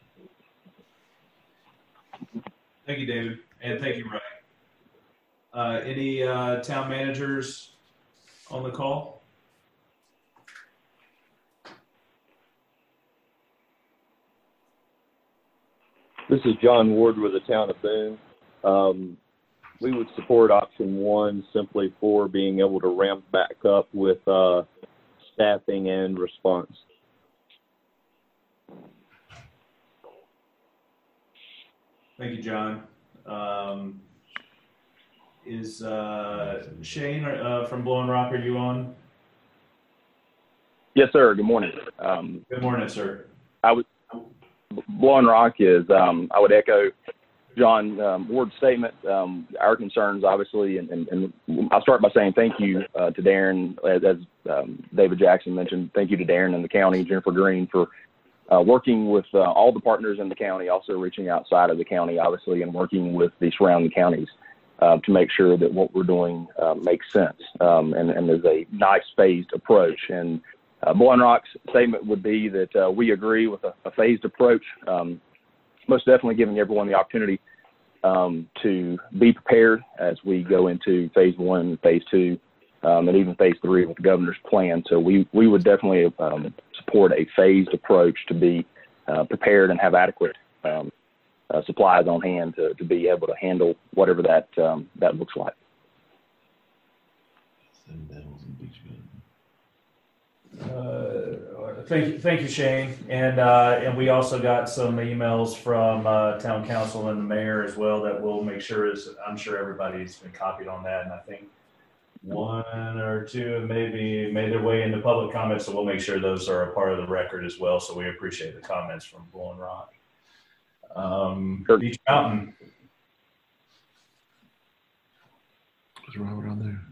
Thank you, David, and thank you, Ryan. Any town managers on the call? This is John Ward with the town of Boone. We would support option one simply for being able to ramp back up with staffing and response. Thank you, John. Is Shane from Blowing Rock, are you on? Yes, sir. Good morning. Good morning, sir. Blowing Rock is, I would echo John Ward's statement. Our concerns, obviously, and I'll start by saying thank you to Darren, as David Jackson mentioned. Thank you to Darren and the county, Jennifer Green, for working with all the partners in the county, also reaching outside of the county, obviously, and working with the surrounding counties to make sure that what we're doing makes sense and is a nice phased approach. And Blowing Rock's statement would be that we agree with a phased approach, most definitely giving everyone the opportunity to be prepared as we go into phase 1, phase 2, and even phase 3 with the governor's plan. So we would definitely support a phased approach to be prepared and have adequate supplies on hand to be able to handle whatever that looks like. Thank you, Shane. And we also got some emails from town council and the mayor as well that we'll make sure I'm sure everybody's been copied on that. And I think one or two maybe made their way into public comments, so we'll make sure those are a part of the record as well. So we appreciate the comments from Blowing Rock. Beach Mountain. Is Robert on there?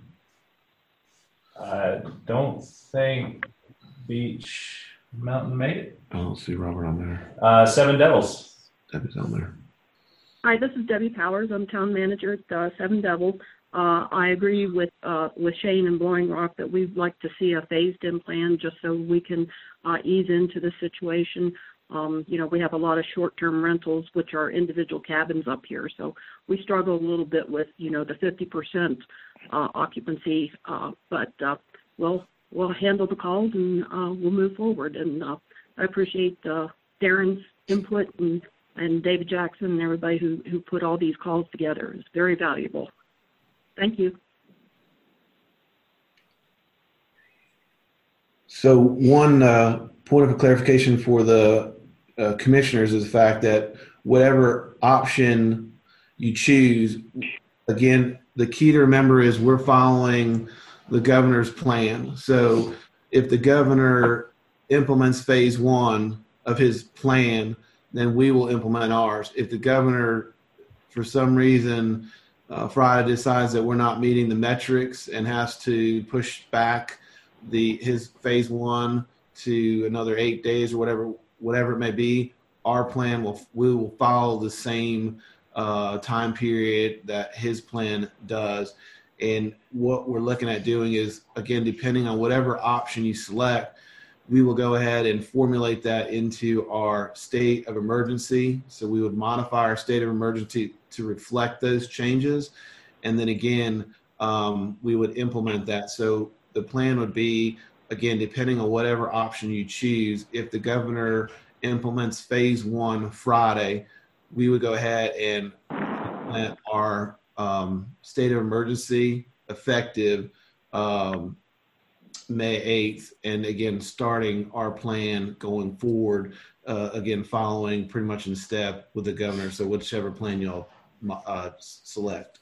I don't think Beach Mountain made it. I don't see Robert on there. Seven Devils. Debbie's on there. Hi, this is Debbie Powers. I'm town manager at Seven Devils. I agree with Shane and Blowing Rock that we'd like to see a phased-in plan just so we can ease into the situation. We have a lot of short-term rentals, which are individual cabins up here. So we struggle a little bit with, the 50% occupancy, but we'll handle the calls and we'll move forward. And I appreciate Darren's input and David Jackson and everybody who put all these calls together. It's very valuable. Thank you. So one point of clarification for the commissioners is the fact that whatever option you choose, again, the key to remember is we're following the governor's plan. So if the governor implements phase 1 of his plan, then we will implement ours. If the governor, for some reason, Friday decides that we're not meeting the metrics and has to push back his phase 1 to another 8 days or whatever it may be, our plan we will follow the same time period that his plan does. And what we're looking at doing is, again, depending on whatever option you select, we will go ahead and formulate that into our state of emergency. So we would modify our state of emergency to reflect those changes. And then again, we would implement that. So the plan would be, again, depending on whatever option you choose, if the governor implements phase 1 Friday, we would go ahead and implement our state of emergency effective May 8th, and again, starting our plan going forward, again, following pretty much in step with the governor. So whichever plan y'all select.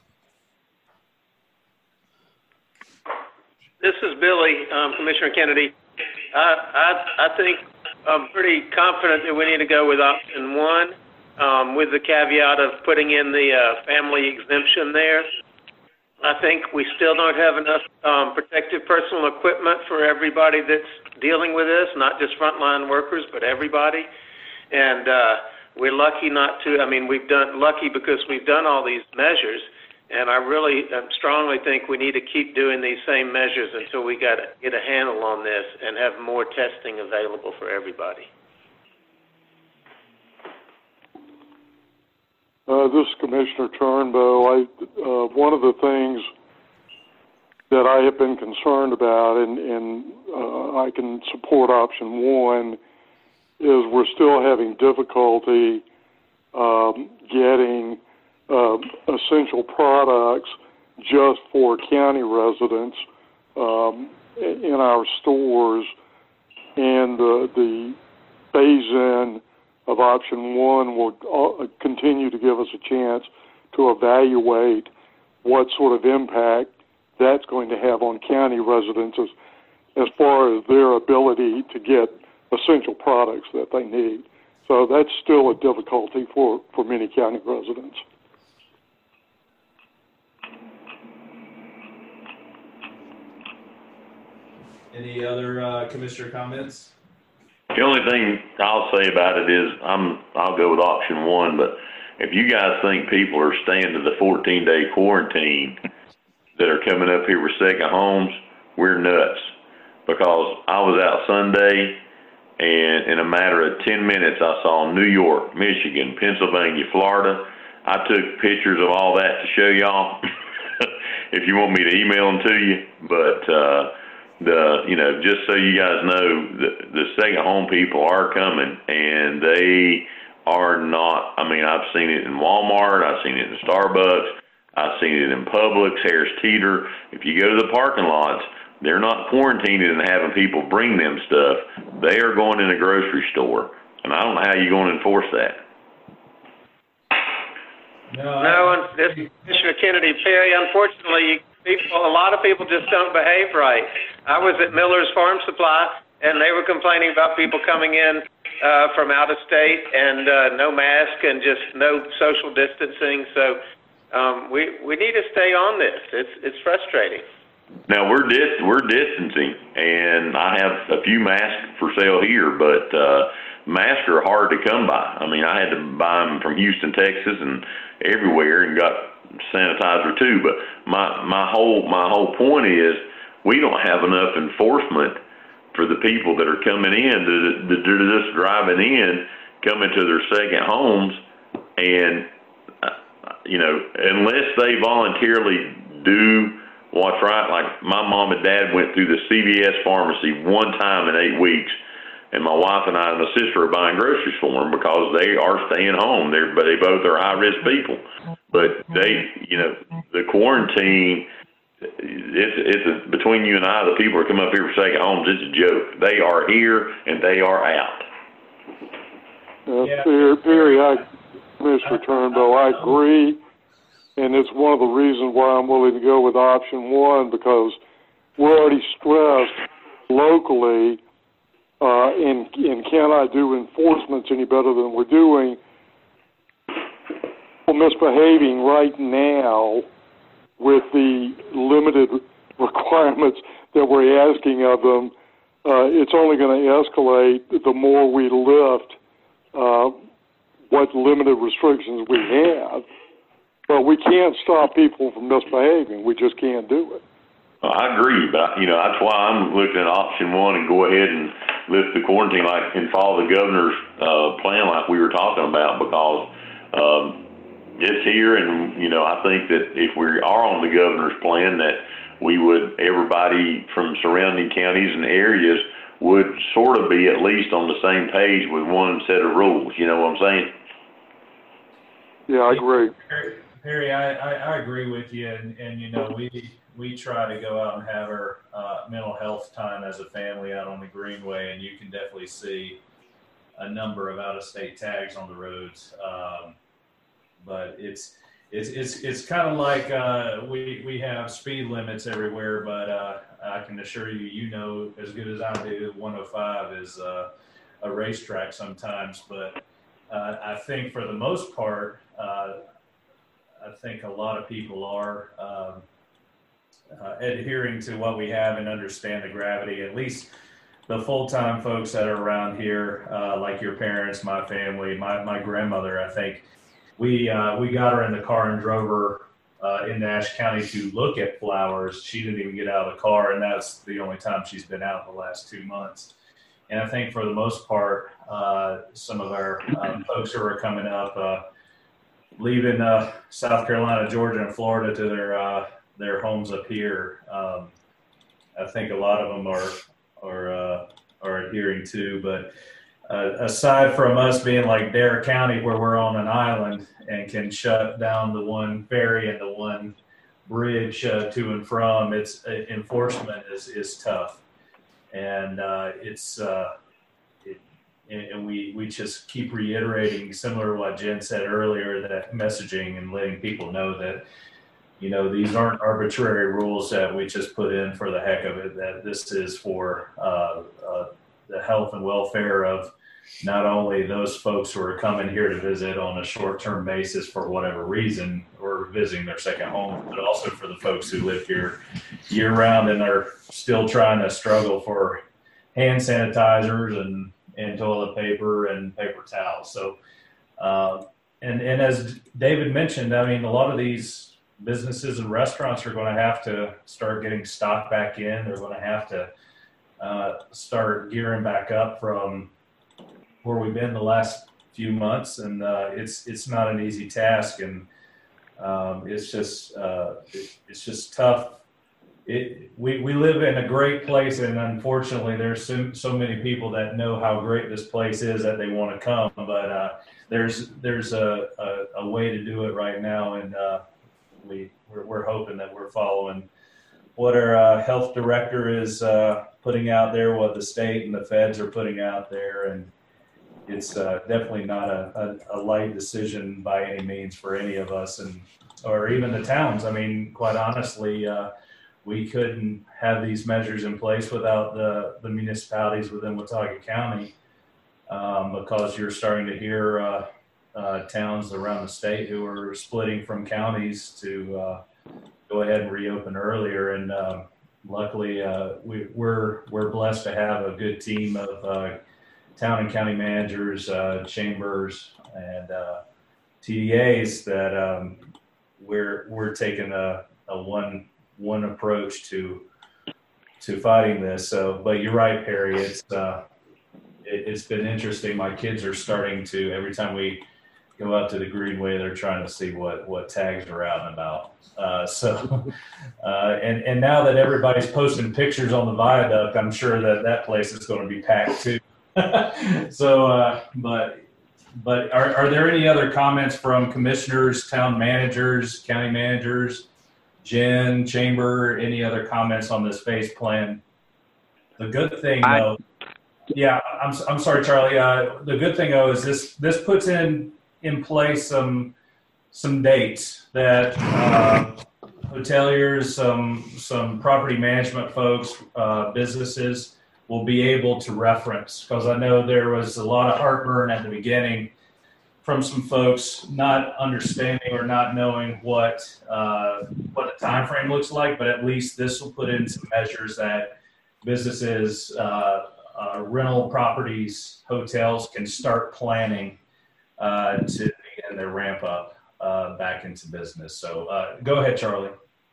This is Billy, Commissioner Kennedy. I think I'm pretty confident that we need to go with option 1, with the caveat of putting in the family exemption there. I think we still don't have enough protective personal equipment for everybody that's dealing with this, not just frontline workers, but everybody. And we're lucky lucky because we've done all these measures. And I really strongly think we need to keep doing these same measures until we get a handle on this and have more testing available for everybody. This is Commissioner Turnbow. One of the things that I have been concerned about, and I can support option 1, is we're still having difficulty getting essential products just for county residents in our stores, and the phase-in of option 1 will continue to give us a chance to evaluate what sort of impact that's going to have on county residents as far as their ability to get essential products that they need. So that's still a difficulty for many county residents. Any other commissioner comments? The only thing I'll say about it is I'll go with option one, but if you guys think people are staying to the 14-day quarantine that are coming up here with second homes, we're nuts. Because I was out Sunday, and in a matter of 10 minutes, I saw New York, Michigan, Pennsylvania, Florida. I took pictures of all that to show y'all if you want me to email them to you. But just so you guys know, the second home people are coming, and they are not. I mean, I've seen it in Walmart, I've seen it in Starbucks, I've seen it in Publix, Harris Teeter. If you go to the parking lots, they're not quarantining and having people bring them stuff. They are going in a grocery store, and I don't know how you're going to enforce that. No, this is Commissioner Kennedy. Perry, unfortunately, a lot of people just don't behave right. I was at Miller's Farm Supply, and they were complaining about people coming in from out of state and no mask and just no social distancing. So we need to stay on this. It's frustrating. Now we're distancing, and I have a few masks for sale here, but masks are hard to come by. I mean, I had to buy them from Houston, Texas, and everywhere, and got sanitizer too. But my whole point is we don't have enough enforcement for the people that are coming in that are just driving in, coming to their second homes, and unless they voluntarily do what's right. Like my mom and dad went through the CVS pharmacy one time in 8 weeks, and my wife and I and my sister are buying groceries for them because they are staying home. But they both are high-risk people. But the quarantine, it's between you and I, the people that come up here for second homes, it's a joke. They are here and they are out. Perry, Mr. Turnbow, I agree. And it's one of the reasons why I'm willing to go with option one, because we're already stressed locally, and can I do enforcements any better than we're doing? Misbehaving right now with the limited requirements that we're asking of them, it's only going to escalate the more we lift what limited restrictions we have. But we can't stop people from misbehaving. We just can't do it. I agree, but that's why I'm looking at option one and go ahead and lift the quarantine and follow the governor's plan like we were talking about, because it's here, and I think that if we are on the governor's plan, that everybody from surrounding counties and areas would sort of be at least on the same page with one set of rules. You know what I'm saying? Yeah, I agree. Perry, I agree with you, and we try to go out and have our mental health time as a family out on the Greenway, and you can definitely see a number of out-of-state tags on the roads. But it's kind of like we have speed limits everywhere, but I can assure you, as good as I do, 105 is a racetrack sometimes. But I think for the most part, I think a lot of people are adhering to what we have and understand the gravity. At least the full-time folks that are around here, like your parents, my family, my grandmother, I think we got her in the car and drove her in Nash County to look at flowers. She didn't even get out of the car, and that's the only time she's been out in the last 2 months. And I think for the most part, some of our folks who are coming up, leaving South Carolina, Georgia, and Florida to their homes up here, I think a lot of them are adhering to. But aside from us being like Dare County, where we're on an island and can shut down the one ferry and the one bridge to and from, its enforcement is tough, and and we just keep reiterating, similar to what Jen said earlier, that messaging and letting people know that these aren't arbitrary rules that we just put in for the heck of it, that this is for the health and welfare of not only those folks who are coming here to visit on a short-term basis for whatever reason or visiting their second home, but also for the folks who live here year-round and are still trying to struggle for hand sanitizers and toilet paper and paper towels. So, and as David mentioned, I mean, a lot of these businesses and restaurants are going to have to start getting stock back in. They're going to have to start gearing back up from where we've been the last few months, and it's not an easy task, and it's just tough. We live in a great place, and unfortunately, there's so many people that know how great this place is that they want to come, but there's a way to do it right now, and we're hoping that we're following what our health director is putting out there, what the state and the feds are putting out there, and it's definitely not a light decision by any means for any of us, or even the towns. I mean, quite honestly, we couldn't have these measures in place without the municipalities within Watauga County, because you're starting to hear towns around the state who are splitting from counties to go ahead and reopen earlier. And luckily, we're blessed to have a good team of town and county managers, chambers, and TDAs that we're taking a one approach to fighting this. So, but you're right, Perry. It's been interesting. My kids are starting to, every time we go out to the Greenway, they're trying to see what tags are out and about. And now that everybody's posting pictures on the viaduct, I'm sure that place is going to be packed too. So, but are there any other comments from commissioners, town managers, county managers, Jen, chamber, any other comments on this phase plan? The good thing though, yeah, I'm sorry, Charlie. The good thing though is this puts in place some dates that hoteliers, some property management folks, businesses will be able to reference, because I know there was a lot of heartburn at the beginning from some folks not understanding or not knowing what the time frame looks like, but at least this will put in some measures that businesses, rental properties, hotels can start planning to begin their ramp up back into business. So go ahead, Charlie.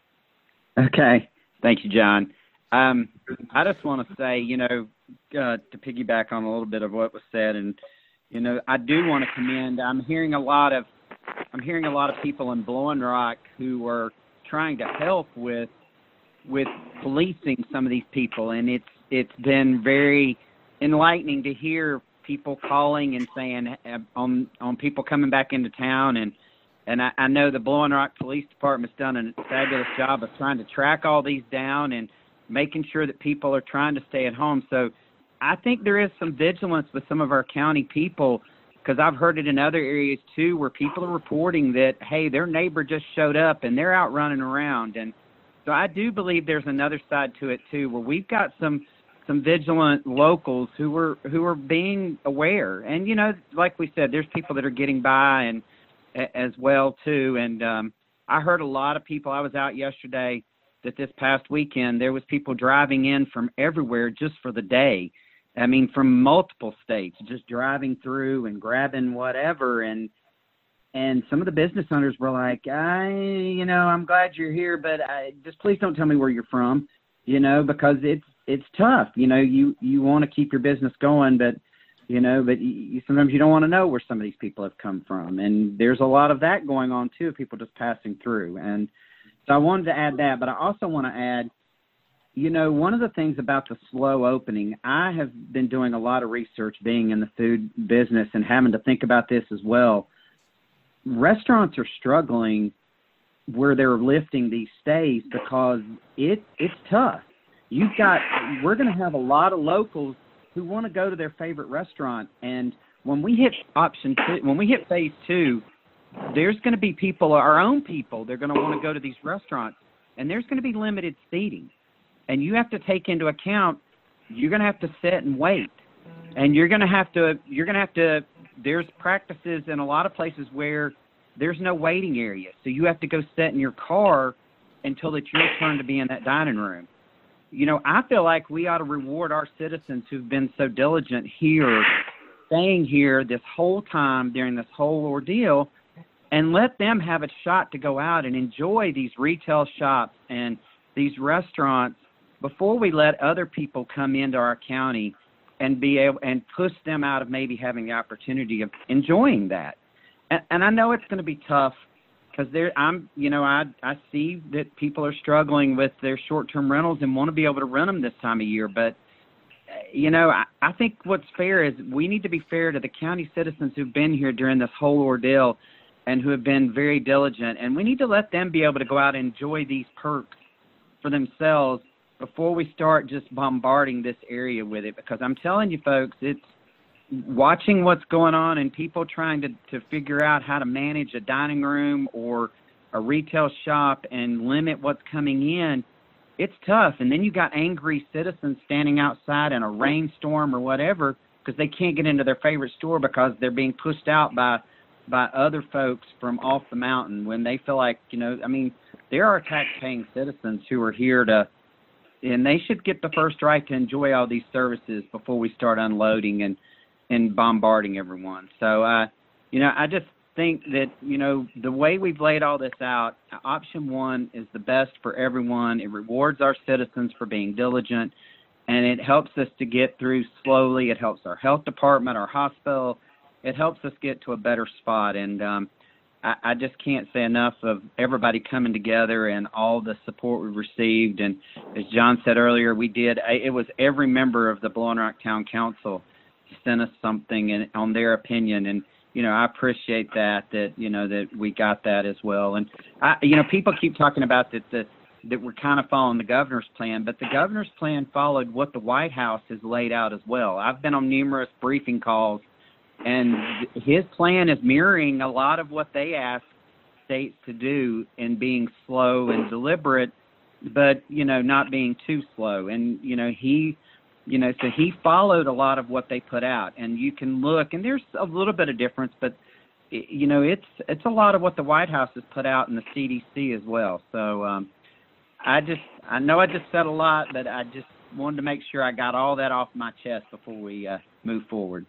Okay. Thank you, John. I just want to say, to piggyback on a little bit of what was said, and I do want to commend. I'm hearing a lot of people in Blowing Rock who are trying to help with policing some of these people, and it's been very enlightening to hear people calling and saying on people coming back into town, and I know the Blowing Rock Police Department's done a fabulous job of trying to track all these down and making sure that people are trying to stay at home. So I think there is some vigilance with some of our county people, because I've heard it in other areas too, where people are reporting that, hey, their neighbor just showed up and they're out running around. And so I do believe there's another side to it too, where we've got some vigilant locals who are being aware. And, like we said, there's people that are getting by and as well too. And I heard a lot of people. I was out yesterday that this past weekend, there was people driving in from everywhere just for the day. I mean, from multiple states, just driving through and grabbing whatever. And some of the business owners were like, I'm glad you're here, but just please don't tell me where you're from, because it's tough. You want to keep your business going, but sometimes you don't want to know where some of these people have come from. And there's a lot of that going on too, people just passing through. And so I wanted to add that, but I also want to add, one of the things about the slow opening, I have been doing a lot of research being in the food business and having to think about this as well. Restaurants are struggling where they're lifting these stays because it's tough. We're going to have a lot of locals who want to go to their favorite restaurant. And when we hit phase 2, there's going to be people, our own people, they're going to want to go to these restaurants, and there's going to be limited seating. And you have to take into account, you're going to have to sit and wait. And you're going to have to, there's practices in a lot of places where there's no waiting area. So you have to go sit in your car until it's your turn to be in that dining room. You know, I feel like we ought to reward our citizens who've been so diligent here, staying here this whole time during this whole ordeal, and let them have a shot to go out and enjoy these retail shops and these restaurants before we let other people come into our county and be able and push them out of maybe having the opportunity of enjoying that. And I know it's going to be tough because I see that people are struggling with their short-term rentals and want to be able to rent them this time of year. But, you know, I think what's fair is we need to be fair to the county citizens who've been here during this whole ordeal and who have been very diligent. And we need to let them be able to go out and enjoy these perks for themselves before we start just bombarding this area with it. Because I'm telling you, folks, it's watching what's going on and people trying to figure out how to manage a dining room or a retail shop and limit what's coming in. It's tough. And then you got angry citizens standing outside in a rainstorm or whatever because they can't get into their favorite store because they're being pushed out by other folks from off the mountain when they feel like, you know, I mean, there are tax-paying citizens who are here and they should get the first right to enjoy all these services before we start unloading and bombarding everyone. So, you know, I just think that, you know, the way we've laid all this out, option one is the best for everyone. It rewards our citizens for being diligent, and it helps us to get through slowly. It helps our health department, our hospital. It helps us get to a better spot. And I just can't say enough of everybody coming together and all the support we received. And as John said earlier, it was every member of the Blowing Rock Town Council sent us something on their opinion, and you know, I appreciate that you know that we got that as well. And you know, people keep talking about that we're kind of following the governor's plan, but the governor's plan followed what the White House has laid out as well. I've been on numerous briefing calls, and his plan is mirroring a lot of what they asked states to do in being slow and deliberate, but you know, not being too slow. And you know, so he followed a lot of what they put out, and you can look, and there's a little bit of difference, but you know, it's a lot of what the White House has put out and the CDC as well. So I know I just said a lot, but I just wanted to make sure I got all that off my chest before we move forward.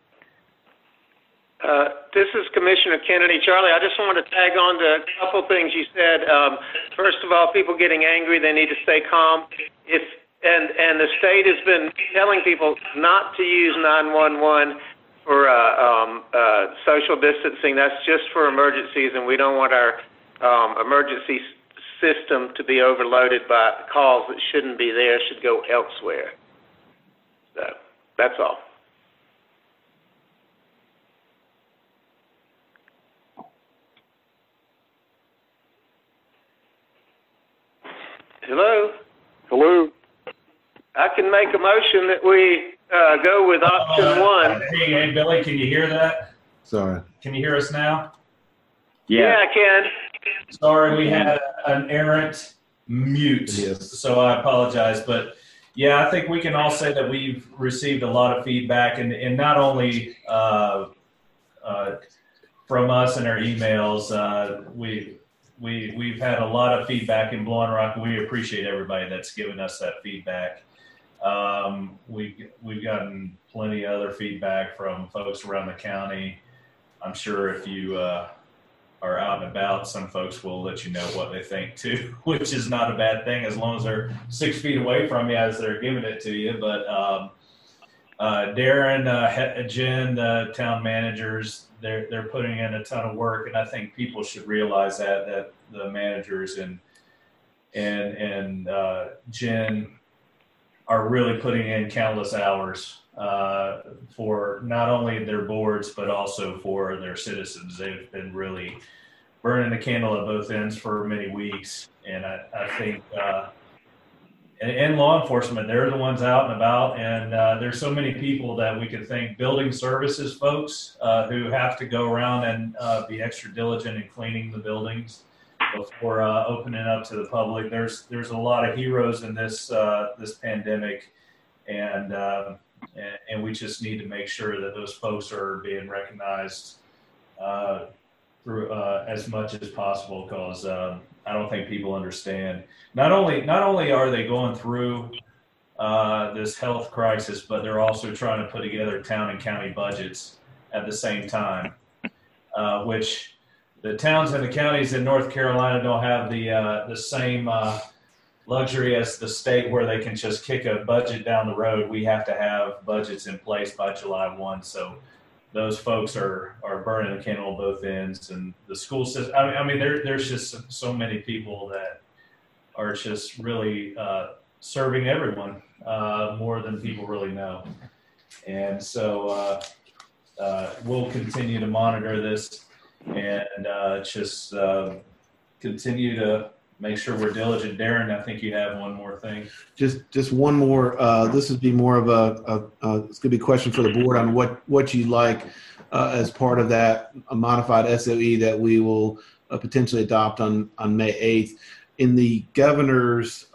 This is Commissioner Kennedy. Charlie, I just wanted to tag on to a couple things you said. First of all, people getting angry, they need to stay calm. And the state has been telling people not to use 911 for social distancing. That's just for emergencies, and we don't want our emergency system to be overloaded by calls that shouldn't be there, should go elsewhere. So that's all. Hello? Hello? I can make a motion that we go with option one. Hey, Billy, can you hear that? Sorry. Can you hear us now? Yeah, I can. Sorry, we had an errant mute, so I apologize. But yeah, I think we can all say that we've received a lot of feedback, and not only from us and our emails. We've had a lot of feedback in Blowing Rock, and we appreciate everybody that's given us that feedback. We've gotten plenty of other feedback from folks around the county. I'm sure if you are out and about, some folks will let you know what they think too, which is not a bad thing as long as they're 6 feet away from you as they're giving it to you. But Darren, Jen, the town managers, they're putting in a ton of work, and I think people should realize that the managers and Jen are really putting in countless hours for not only their boards but also for their citizens. They've been really burning the candle at both ends for many weeks, and I think and law enforcement, they're the ones out and about. And there's so many people that we could thank. Building services folks who have to go around and be extra diligent in cleaning the buildings before opening up to the public. There's a lot of heroes in this this pandemic, and we just need to make sure that those folks are being recognized through as much as possible, because I don't think people understand. Not only are they going through this health crisis, but they're also trying to put together town and county budgets at the same time, which the towns and the counties in North Carolina don't have the same luxury as the state, where they can just kick a budget down the road. We have to have budgets in place by July 1. So those folks are burning the candle at both ends. And the school system, I mean, there's just so many people that are just really serving everyone more than people really know. And so we'll continue to monitor this and just continue to make sure we're diligent. Darren, I think you have one more thing. Just one more. This would be more of it's going to be a question for the board on what you'd like as part of that modified SOE that we will potentially adopt on May 8th. In the governor's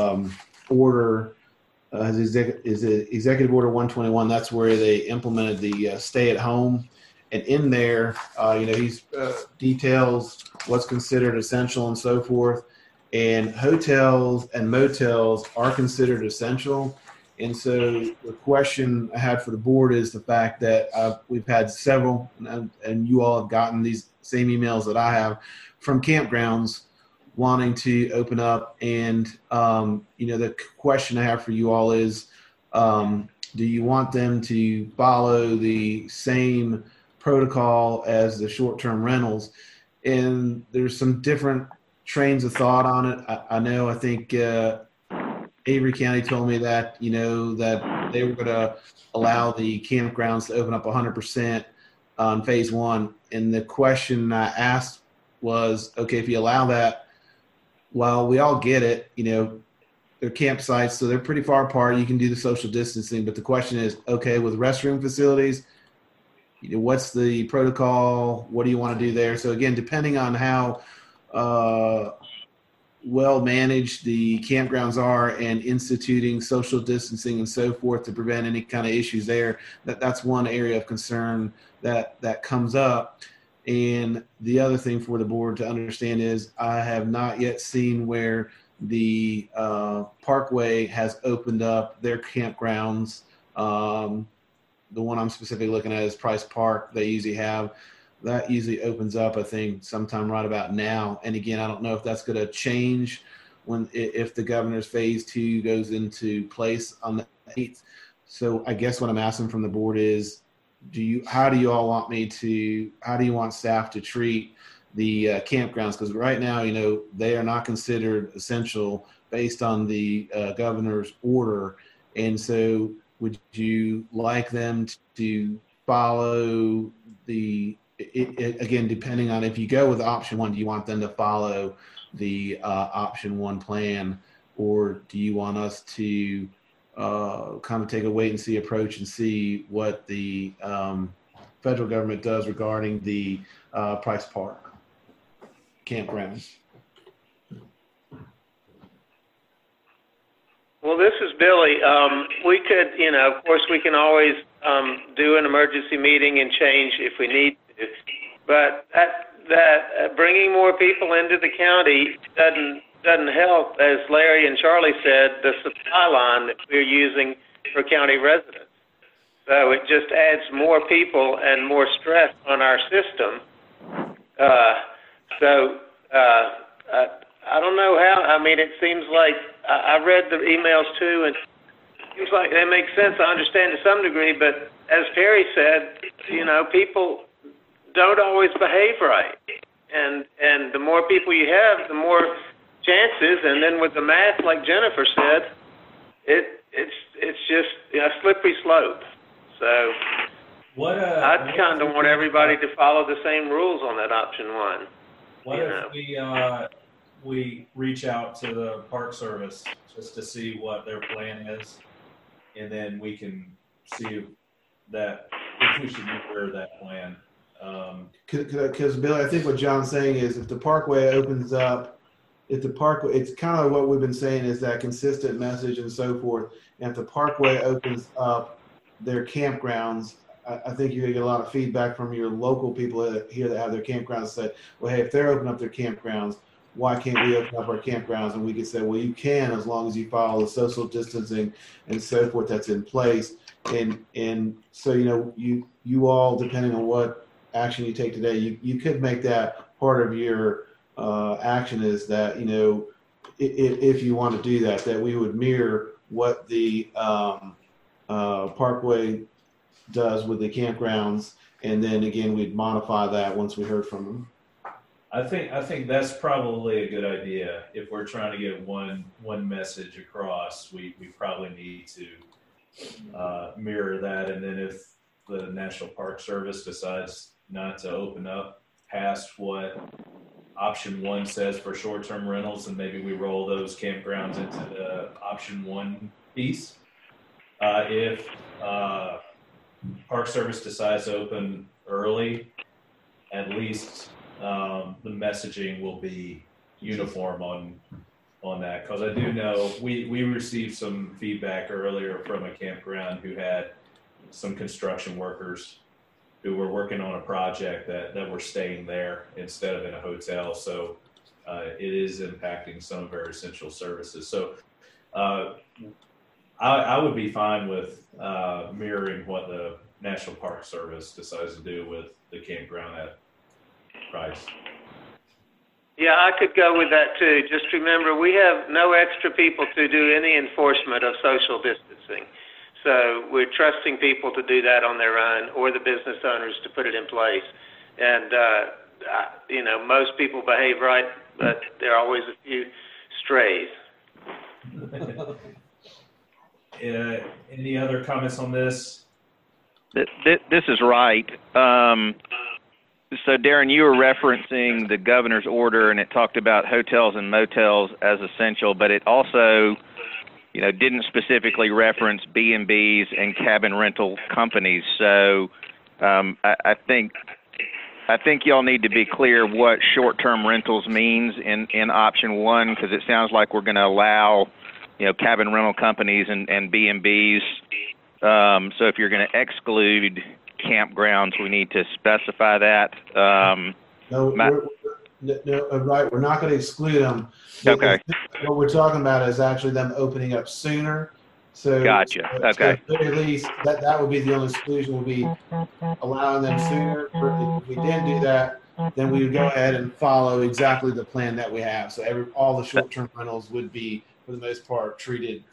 order, is Executive Order 121, that's where they implemented the stay at home. And in there, he's details what's considered essential and so forth. And hotels and motels are considered essential. And so the question I had for the board is the fact that we've had several, and you all have gotten these same emails that I have from campgrounds wanting to open up. And, the question I have for you all is, do you want them to follow the same protocol as the short-term rentals? And there's some different trains of thought on it. I think Avery County told me that, that they were going to allow the campgrounds to open up 100% on phase 1. And the question I asked was, okay, if you allow that, well, we all get it, they're campsites, so they're pretty far apart. You can do the social distancing. But the question is, okay, with restroom facilities, what's the protocol? What do you want to do there? So again, depending on how well managed the campgrounds are and instituting social distancing and so forth to prevent any kind of issues there, that's one area of concern that comes up. And the other thing for the board to understand is I have not yet seen where the Parkway has opened up their campgrounds. The one I'm specifically looking at is Price Park. They usually have, that usually opens up, I think, sometime right about now. And again, I don't know if that's going to change if the governor's phase 2 goes into place on the 8th. So I guess what I'm asking from the board is, how do you want staff to treat the campgrounds? Because right now, they are not considered essential based on the governor's order. And so would you like them to follow again, depending on if you go with option 1, do you want them to follow the option 1 plan, or do you want us to kind of take a wait and see approach and see what the federal government does regarding the Price Park campgrounds? Well, this is Billy. We could, of course, we can always do an emergency meeting and change if we need to. But that bringing more people into the county doesn't help, as Larry and Charlie said, the supply line that we're using for county residents. So it just adds more people and more stress on our system. I don't know how. I mean, it seems like I read the emails too, and it seems like they make sense. I understand to some degree, but as Perry said, people don't always behave right, and the more people you have, the more chances. And then with the math, like Jennifer said, it's just a slippery slope. So I'd kind of want everybody to follow the same rules on that option 1. What if we we reach out to the Park Service just to see what their plan is, and then we can see if we should mirror that plan. Because Billy, I think what John's saying is if the Parkway opens up, it's kind of what we've been saying is that consistent message and so forth. And if the Parkway opens up their campgrounds, I think you're going to get a lot of feedback from your local people here that have their campgrounds said, well, hey, if they're opening up their campgrounds, why can't we open up our campgrounds? And we could say, well, you can as long as you follow the social distancing and so forth that's in place. And so, you all, depending on what action you take today, you could make that part of your action is that, if you want to do that we would mirror what the Parkway does with the campgrounds, and then again we'd modify that once we heard from them. I think that's probably a good idea. If we're trying to get one message across, we probably need to mirror that. And then if the National Park Service decides not to open up past what option 1 says for short-term rentals, and maybe we roll those campgrounds into the option 1 piece. If Park Service decides to open early, at least the messaging will be uniform on that. Because I do know we received some feedback earlier from a campground who had some construction workers who were working on a project that were staying there instead of in a hotel. So it is impacting some of our essential services. So I would be fine with mirroring what the National Park Service decides to do with the campground at Price. Yeah, I could go with that too. Just remember, we have no extra people to do any enforcement of social distancing. So we're trusting people to do that on their own, or the business owners to put it in place. And, most people behave right, but there are always a few strays. Any other comments on this? This is right. So, Darren, you were referencing the governor's order, and it talked about hotels and motels as essential, but it also, didn't specifically reference B&Bs and cabin rental companies. So, I think y'all need to be clear what short-term rentals means in option 1, because it sounds like we're going to allow, cabin rental companies and B&Bs. So if you're going to exclude campgrounds, we need to specify that. Right. We're not going to exclude them. Okay. What we're talking about is actually them opening up sooner. So gotcha. Okay. So at least that would be the only exclusion, would be allowing them sooner. If we didn't do that, then we would go ahead and follow exactly the plan that we have. So all the short-term rentals would be, for the most part, treated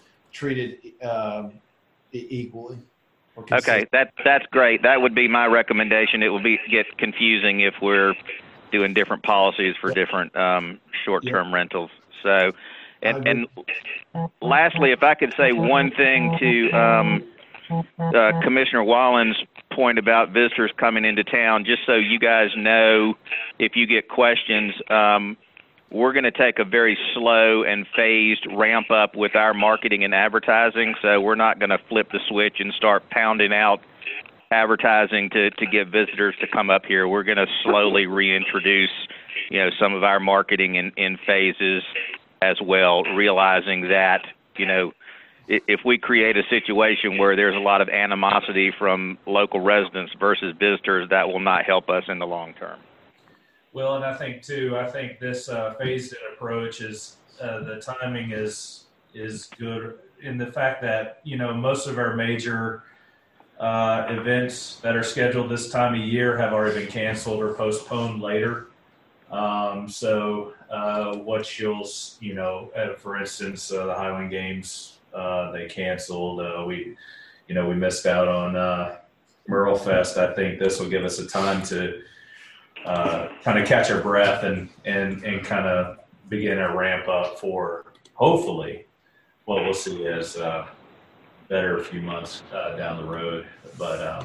equally. Okay, that's great. That would be my recommendation. It will get confusing if we're doing different policies for different short-term rentals. So, and lastly, if I could say one thing to Commissioner Wallen's point about visitors coming into town, just so you guys know, if you get questions, we're going to take a very slow and phased ramp up with our marketing and advertising. So we're not going to flip the switch and start pounding out advertising to get visitors to come up here. We're going to slowly reintroduce, some of our marketing in phases as well, realizing that, if we create a situation where there's a lot of animosity from local residents versus visitors, that will not help us in the long term. Well, and I think this phased-in approach is the timing is good in the fact that most of our major events that are scheduled this time of year have already been canceled or postponed later. So what you'll for instance, the Highland Games they canceled. We missed out on Merle Fest. I think this will give us a time to kind of catch our breath and kind of begin a ramp up for hopefully what we'll see as better a few months down the road. But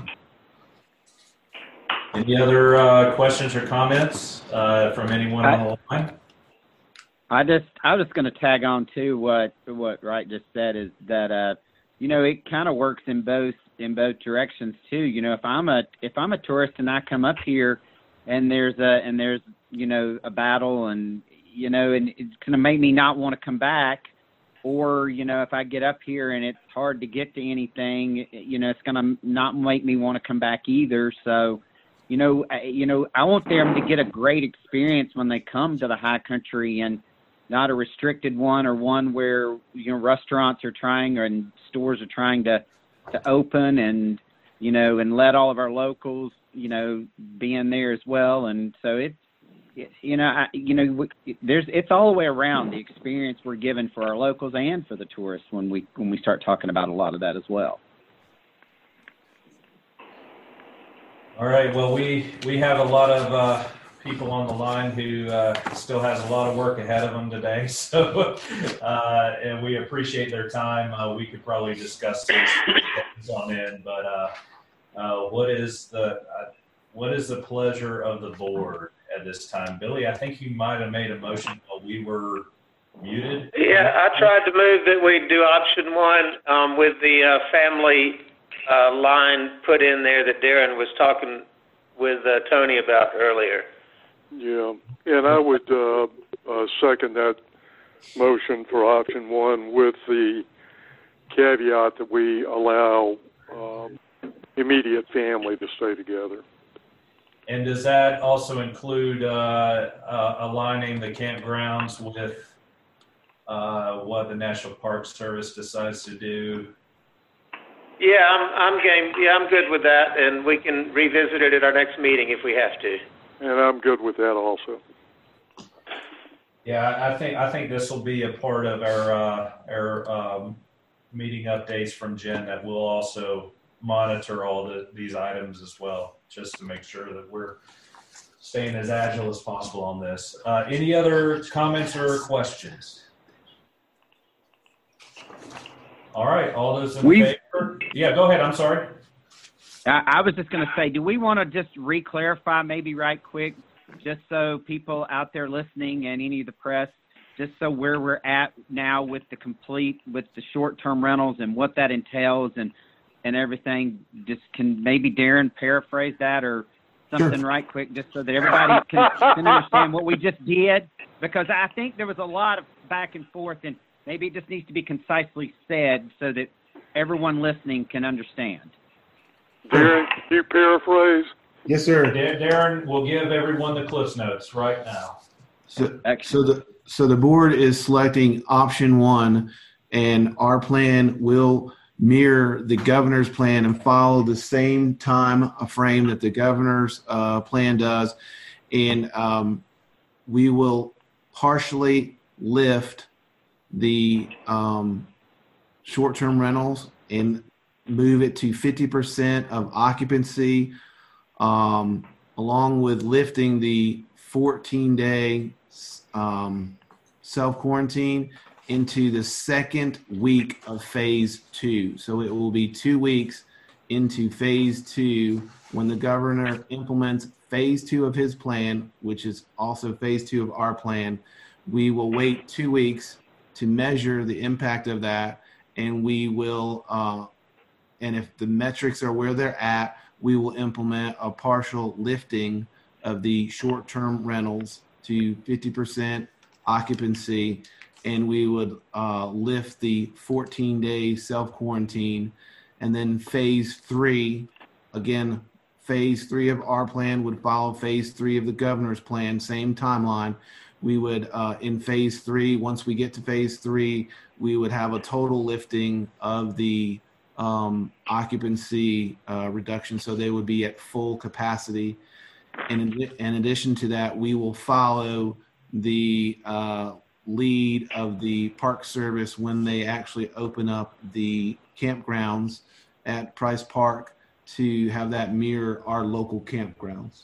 any other questions or comments from anyone on the line? I was going to tag on to what Wright just said, is that it kind of works in both directions too. If I'm a tourist and I come up here and there's a battle and it's going to make me not want to come back, or if I get up here and it's hard to get to anything, it's going to not make me want to come back either. So I want them to get a great experience when they come to the high country, and not a restricted one, or one where restaurants are trying and stores are trying to open and let all of our locals be in there as well. And so it's all the way around the experience we're given for our locals and for the tourists when we start talking about a lot of that as well. All right. Well, we have a lot of people on the line who still has a lot of work ahead of them today. So, and we appreciate their time. We could probably discuss this on in, but what is the pleasure of the board at this time? Billy, I think you might have made a motion while we were muted. Yeah, I tried to move that we do option one with the family line put in there that Darren was talking with Tony about earlier. Yeah, and I would second that motion for option one with the caveat that we allow immediate family to stay together. And does that also include aligning the campgrounds with what the National Park Service decides to do? Yeah, I'm game. Yeah, I'm good with that, and we can revisit it at our next meeting if we have to. And I'm good with that also. Yeah, I think this will be a part of our meeting updates from Jen, that we'll also monitor all these items as well, just to make sure that we're staying as agile as possible on this. Any other comments or questions? All right, all those in favor? Yeah, go ahead. I'm sorry. I was just going to say, do we want to just re-clarify maybe right quick, just so people out there listening and any of the press, just so where we're at now with the short-term rentals and what that entails and everything? Just can maybe Darren paraphrase that or something right quick, just so that everybody can understand what we just did? Because I think there was a lot of back and forth, and maybe it just needs to be concisely said so that everyone listening can understand. Darren, can you paraphrase? Yes, sir. Darren will give everyone the Cliffs Notes right now. So the board is selecting option one, and our plan will mirror the governor's plan and follow the same time frame that the governor's plan does. And we will partially lift the short-term rentals and move it to 50% of occupancy, along with lifting the 14-day self-quarantine into the second week of phase 2. So it will be 2 weeks into phase 2 when the governor implements phase 2 of his plan, which is also phase 2 of our plan. We will wait 2 weeks to measure the impact of that, and we will and if the metrics are where they're at, we will implement a partial lifting of the short-term rentals to 50% occupancy, and we would lift the 14-day self-quarantine. And then phase 3, again, phase 3 of our plan would follow phase 3 of the governor's plan, same timeline. We would, in phase 3, once we get to phase 3, we would have a total lifting of the occupancy reduction, so they would be at full capacity. And in addition to that, we will follow the lead of the Park Service when they actually open up the campgrounds at Price Park to have that mirror our local campgrounds.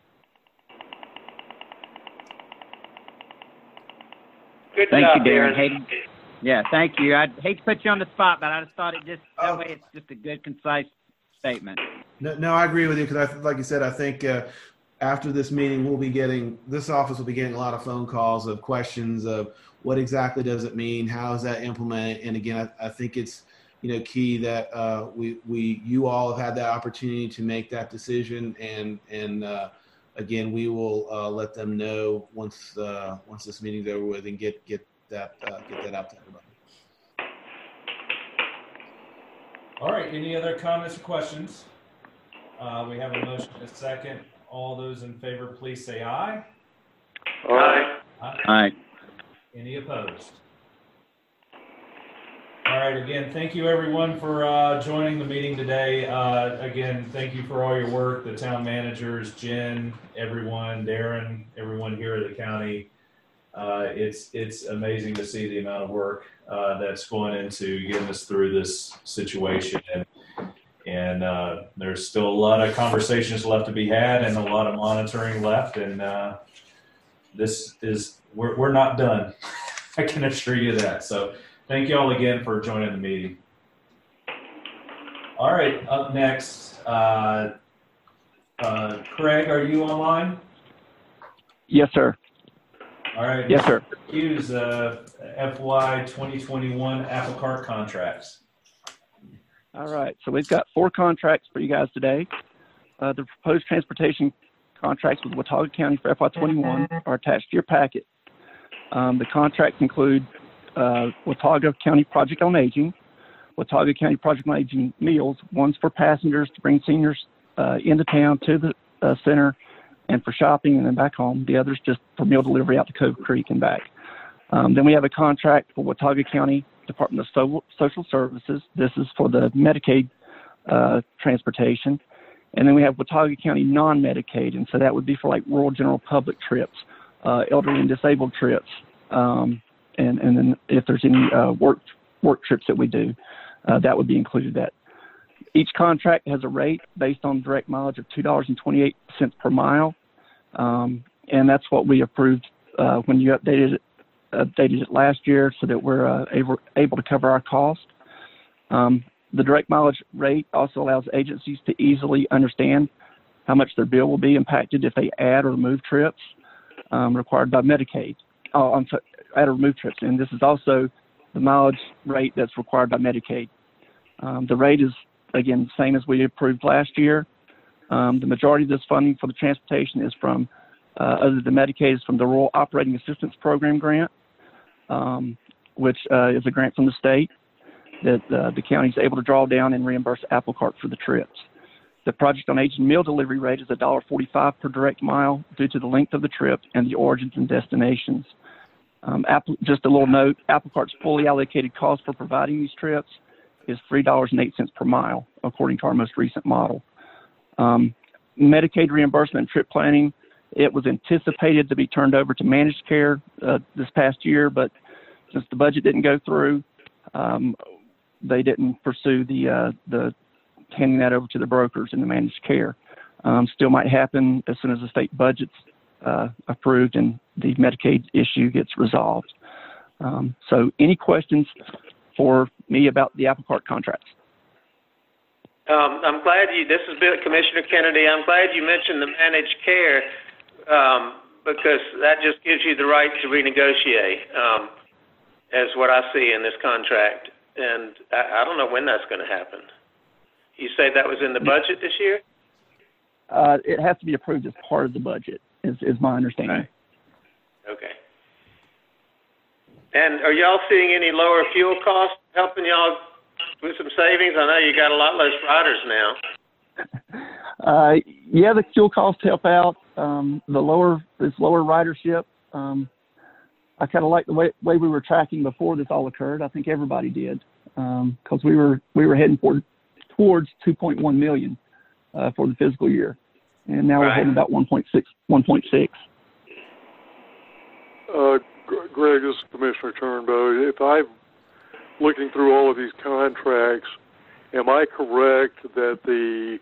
Good Thank job, you, Darren. Darren. Yeah, thank you. I'd hate to put you on the spot, but I just thought that way it's just a good, concise statement. No, I agree with you, because like you said, I think after this meeting, this office will be getting a lot of phone calls of questions of what exactly does it mean, how is that implemented, and again, I think it's key that you all have had that opportunity to make that decision, and again, we will let them know once this meeting's over with and get that out to everybody. All right. Any other comments or questions? We have a motion and a second. All those in favor, please say aye. Aye. Aye. Any opposed? All right. Again, thank you everyone for joining the meeting today. Again, thank you for all your work, the town managers, Jen, everyone, Darren, everyone here at the county. It's amazing to see the amount of work that's going into getting us through this situation, and there's still a lot of conversations left to be had and a lot of monitoring left, and we're not done. I can assure you that. So thank you all again for joining the meeting. All right, up next, Craig, are you online? Yes, sir. All right. Yes, sir. Hughes, FY 2021 Apple Cart contracts. All right. So we've got 4 contracts for you guys today. The proposed transportation contracts with Watauga County for FY21 are attached to your packet. The contracts include Watauga County Project on Aging, Watauga County Project on Aging meals. One's for passengers to bring seniors into town to the center and for shopping and then back home. The other's just for meal delivery out to Cove Creek and back. Then we have a contract for Watauga County Department of Social Services. This is for the Medicaid transportation. And then we have Watauga County non-Medicaid, and so that would be for like rural general public trips, elderly and disabled trips, and then if there's any work trips that we do, that would be included. That each contract has a rate based on direct mileage of $2.28 per mile, and that's what we approved when you updated it last year, so that we're able to cover our cost. The direct mileage rate also allows agencies to easily understand how much their bill will be impacted if they add or remove trips required by Medicaid. Add or remove trips, and this is also the mileage rate that's required by Medicaid. The rate is, again, the same as we approved last year. The majority of this funding for the transportation is from, other than Medicaid, is from the Rural Operating Assistance Program grant, which is a grant from the state that the county is able to draw down and reimburse Apple Cart for the trips. The Project on Aging meal delivery rate is $1.45 per direct mile due to the length of the trip and the origins and destinations. Just a little note, Apple Cart's fully allocated cost for providing these trips is $3.08 per mile, according to our most recent model. Medicaid reimbursement and trip planning, it was anticipated to be turned over to managed care this past year, but since the budget didn't go through, they didn't pursue the handing that over to the brokers in the managed care. Still might happen as soon as the state budget's approved and the Medicaid issue gets resolved. So any questions for me about the Apple Cart contracts? I'm glad this is Commissioner Kennedy. I'm glad you mentioned the managed care because that just gives you the right to renegotiate, as what I see in this contract. And I don't know when that's going to happen. You say that was in the budget this year? It has to be approved as part of the budget, is my understanding. Okay. And are y'all seeing any lower fuel costs helping y'all with some savings? I know you got a lot less riders now. Yeah, the fuel costs help out. This lower ridership. I kind of like the way we were tracking before this all occurred. I think everybody did, because we were heading towards 2.1 million for the fiscal year, and now we're heading about 1.6. Greg, this is Commissioner Turnbow. If I'm looking through all of these contracts, am I correct that the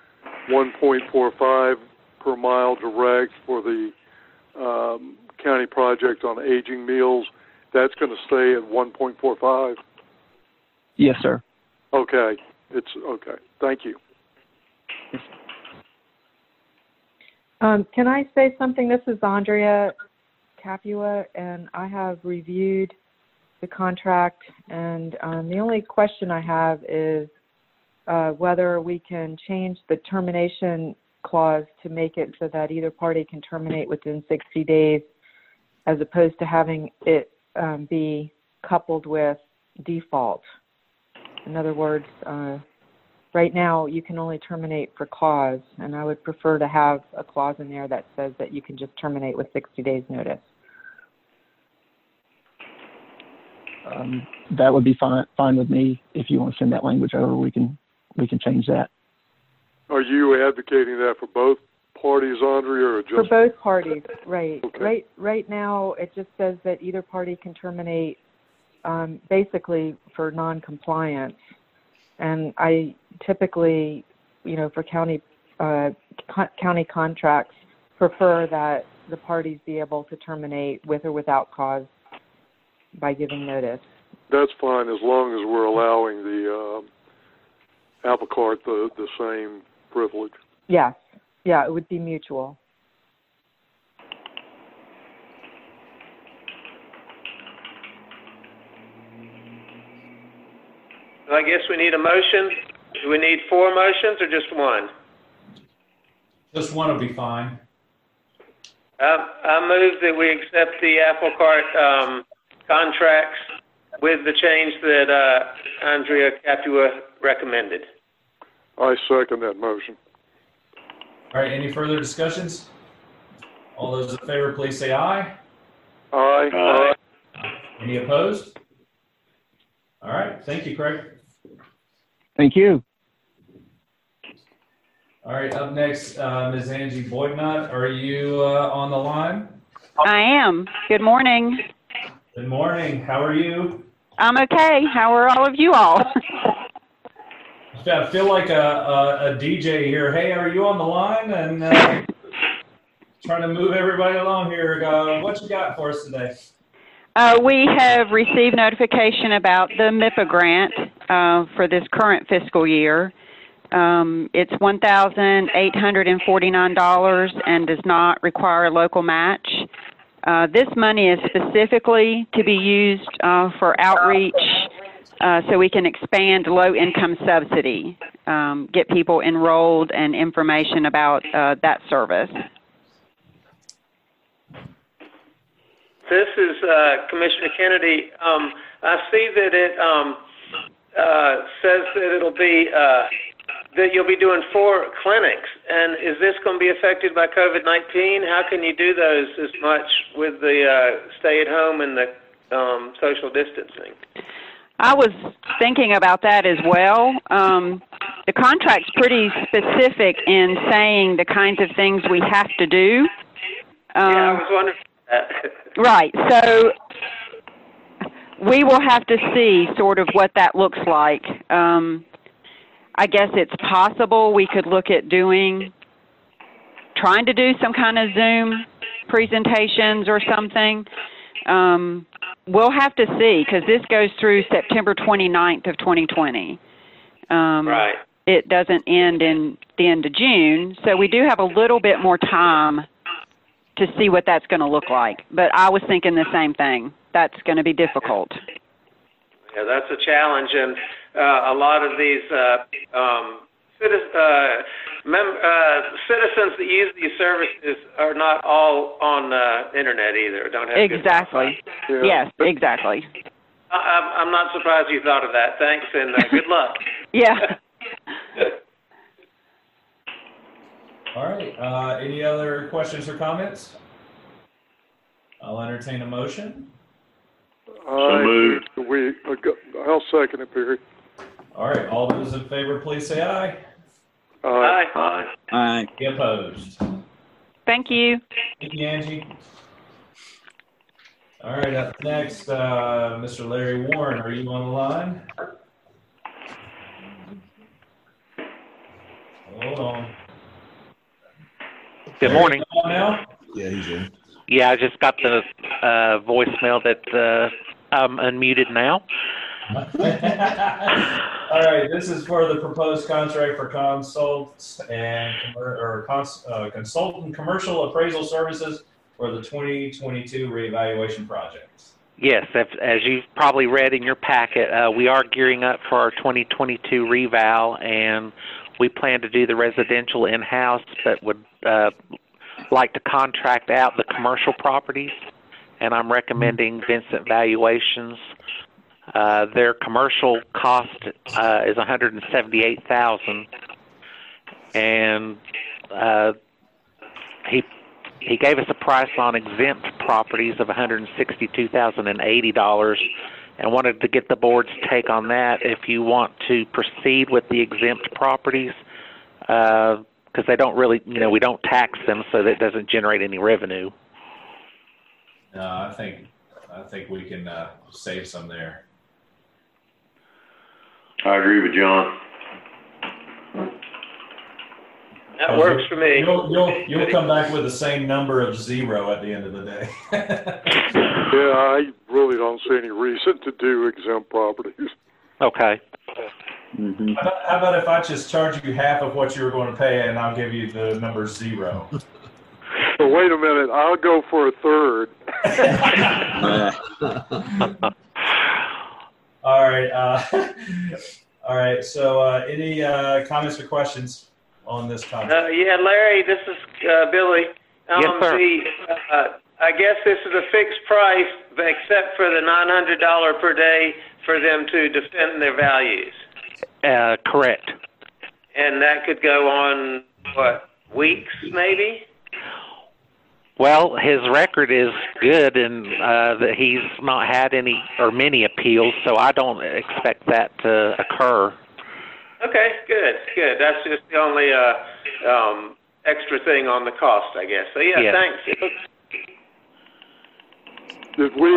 1.45 per mile direct for the county project on aging meals, that's going to stay at 1.45? Yes, sir. Okay. It's okay. Thank you. Can I say something? This is Andrea Capua, and I have reviewed the contract, and the only question I have is whether we can change the termination clause to make it so that either party can terminate within 60 days as opposed to having it be coupled with default. In other words, right now you can only terminate for cause, and I would prefer to have a clause in there that says that you can just terminate with 60 days notice. That would be fine with me. If you want to send that language over, we can change that. Are you advocating that for both parties, Andrea, or just for both parties? Right. Okay. Right now, it just says that either party can terminate, basically for non-compliance. And I typically, for county contracts, prefer that the parties be able to terminate with or without cause by giving notice. That's fine as long as we're allowing the apple cart the same privilege. Yes. Yeah, it would be mutual. I guess we need a motion. Do we need 4 motions or just one? Just one will be fine. I move that we accept the apple cart contracts with the change that Andrea Capua recommended. I second that motion. All right, any further discussions? All those in favor, please say aye. Aye. Aye. Any opposed? All right, thank you, Craig. Thank you. All right, up next, Ms. Angie Boydnott, are you on the line? I am. Good morning. Good morning. How are you? I'm okay. How are all of you all? I feel like a DJ here. Hey, are you on the line? And trying to move everybody along here. What you got for us today? We have received notification about the MIPA grant for this current fiscal year. It's $1,849 and does not require a local match. This money is specifically to be used for outreach so we can expand low-income subsidy, get people enrolled and information about that service. This is Commissioner Kennedy. I see that it says that it'll be that you'll be doing 4 clinics, and is this going to be affected by COVID-19? How can you do those as much with the stay-at-home and the social distancing? I was thinking about that as well. The contract's pretty specific in saying the kinds of things we have to do. I was wondering that. Right. So we will have to see sort of what that looks like. I guess it's possible we could look at trying to do some kind of Zoom presentations or something. We'll have to see because this goes through September 29th of 2020. Right. It doesn't end in the end of June, so we do have a little bit more time to see what that's going to look like. But I was thinking the same thing. That's going to be difficult. Yeah, that's a challenge, and a lot of these citizens that use these services are not all on internet either. Don't have exactly. Good Yes, exactly. I'm not surprised you thought of that. Thanks, and good luck. Yeah. All right. Any other questions or comments? I'll entertain a motion. I'll second it, Perry. All right. All those in favor, please say aye. Aye. Aye. Aye. Any opposed? Thank you. Thank you, Angie. All right. Up next, Mr. Larry Warren, are you on the line? Hold on. Good morning. Now? Yeah, he's in. Yeah, I just got the voicemail that I'm unmuted now. All right, this is for the proposed contract for consults and consultant commercial appraisal services for the 2022 reevaluation project. Yes, as you've probably read in your packet, we are gearing up for our 2022 reval, and we plan to do the residential in-house, but would like to contract out the commercial properties, and I'm recommending Vincent Valuations. Their commercial cost is $178,000, and he gave us a price on exempt properties of $162,080, and wanted to get the board's take on that. If you want to proceed with the exempt properties, because they don't really, we don't tax them, so that doesn't generate any revenue. No, I think we can save some there. I agree with John. That works for me. You'll come back with the same number of 0 at the end of the day. Yeah, I really don't see any reason to do exempt properties. Okay. Mm-hmm. How about if I just charge you half of what you were going to pay, and I'll give you the number 0? But wait a minute, I'll go for a third. All right. All right. So, any comments or questions on this contract? Yeah, Larry, this is Billy. Yes, sir. I guess this is a fixed price, but except for the $900 per day for them to defend their values. Correct. And that could go on, what, weeks maybe? Well, his record is good, and that he's not had any or many appeals, so I don't expect that to occur. Okay, good. That's just the only extra thing on the cost, I guess. So, yeah, thanks. Did we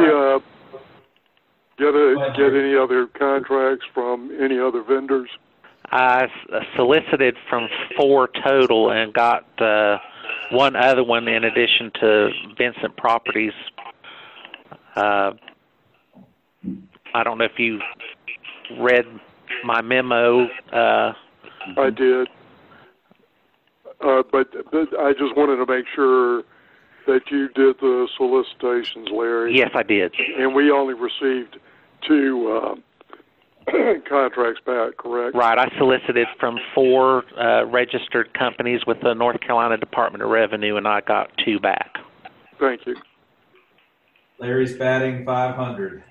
get any other contracts from any other vendors? I solicited from 4 total and got one other one in addition to Vincent Properties. I don't know if you read my memo. I did. But I just wanted to make sure that you did the solicitations, Larry. Yes, I did. And we only received 2 contracts back, correct? Right. I solicited from 4 registered companies with the North Carolina Department of Revenue, and I got 2 back. Thank you. Larry's batting 500.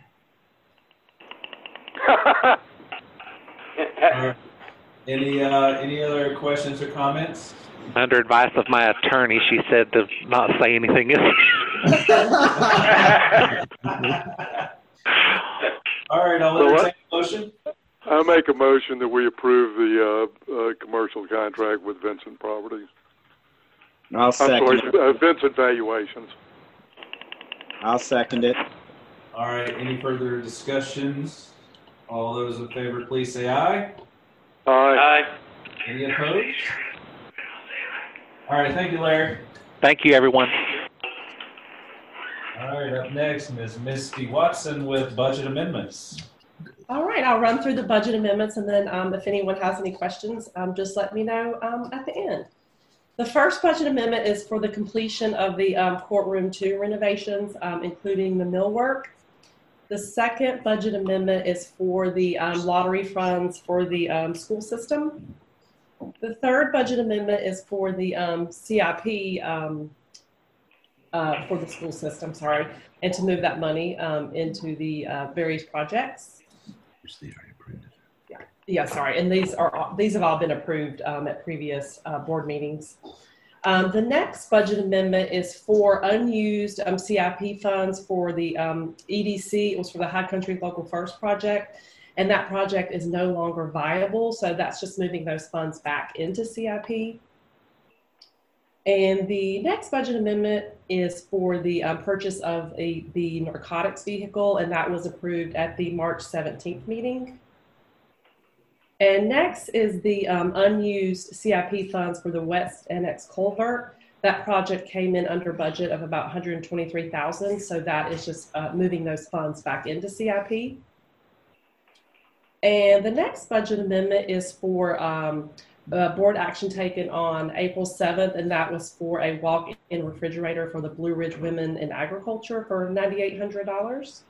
Any other questions or comments? Under advice of my attorney, she said to not say anything else. All right, I'll entertain a motion. I make a motion that we approve the commercial contract with Vincent Properties. I'll second it. Vincent Valuations. I'll second it. All right, any further discussions? All those in favor, please say aye. Aye. Any opposed? All right, thank you, Larry. Thank you, everyone. All right, up next, Ms. Misty Watson with budget amendments. All right, I'll run through the budget amendments, and then if anyone has any questions, just let me know at the end. The first budget amendment is for the completion of the courtroom 2 renovations, including the millwork. The second budget amendment is for the lottery funds for the school system. The third budget amendment is for the CIP for the school system, and to move that money into the various projects. And these have all been approved at previous board meetings. The next budget amendment is for unused CIP funds for the EDC. It was for the High Country Local First project, and that project is no longer viable, so that's just moving those funds back into CIP. And the next budget amendment is for the purchase of the narcotics vehicle, and that was approved at the March 17th meeting. And next is the unused CIP funds for the West NX Culvert. That project came in under budget of about $123,000, so that is just moving those funds back into CIP. And the next budget amendment is for board action taken on April 7th, and that was for a walk-in refrigerator for the Blue Ridge Women in Agriculture for $9,800.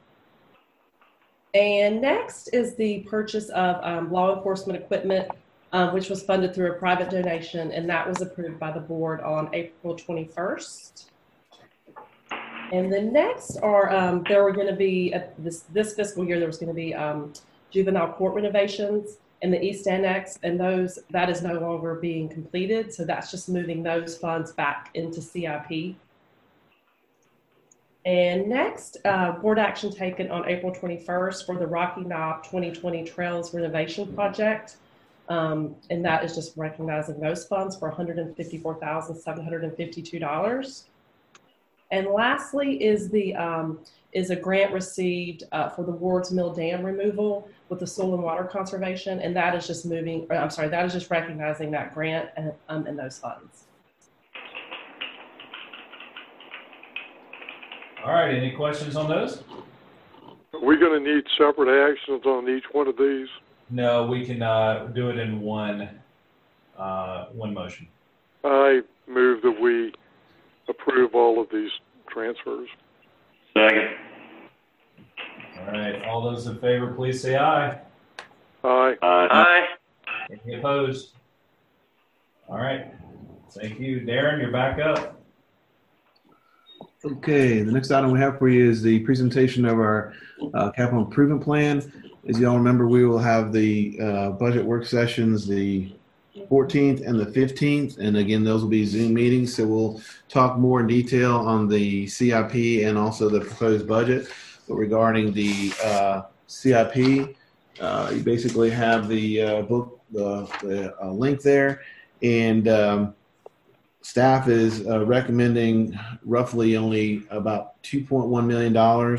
And next is the purchase of law enforcement equipment, which was funded through a private donation, and that was approved by the board on April 21st. And the next are, there were going to be, this fiscal year, there was going to be juvenile court renovations in the East Annex, and that is no longer being completed. So that's just moving those funds back into CIP. And next, board action taken on April 21st for the Rocky Knob 2020 Trails Renovation Project. And that is just recognizing those funds for $154,752. And lastly is a grant received for the Wards Mill Dam removal with the soil and water conservation, and that is just that is just recognizing that grant and those funds. All right, any questions on those? Are we going to need separate actions on each one of these? No, we can do it in one motion. I move that we approve all of these transfers. Second. All right, all those in favor, please say aye. Aye. Aye. Any opposed? All right, thank you. Darren, you're back up. Okay, the next item we have for you is the presentation of our capital improvement plan. As you all remember, we will have the budget work sessions the 14th and the 15th, and again, those will be Zoom meetings, so we'll talk more in detail on the CIP and also the proposed budget. But regarding the CIP, you basically have the book, the link there, and staff is recommending roughly only about $2.1 million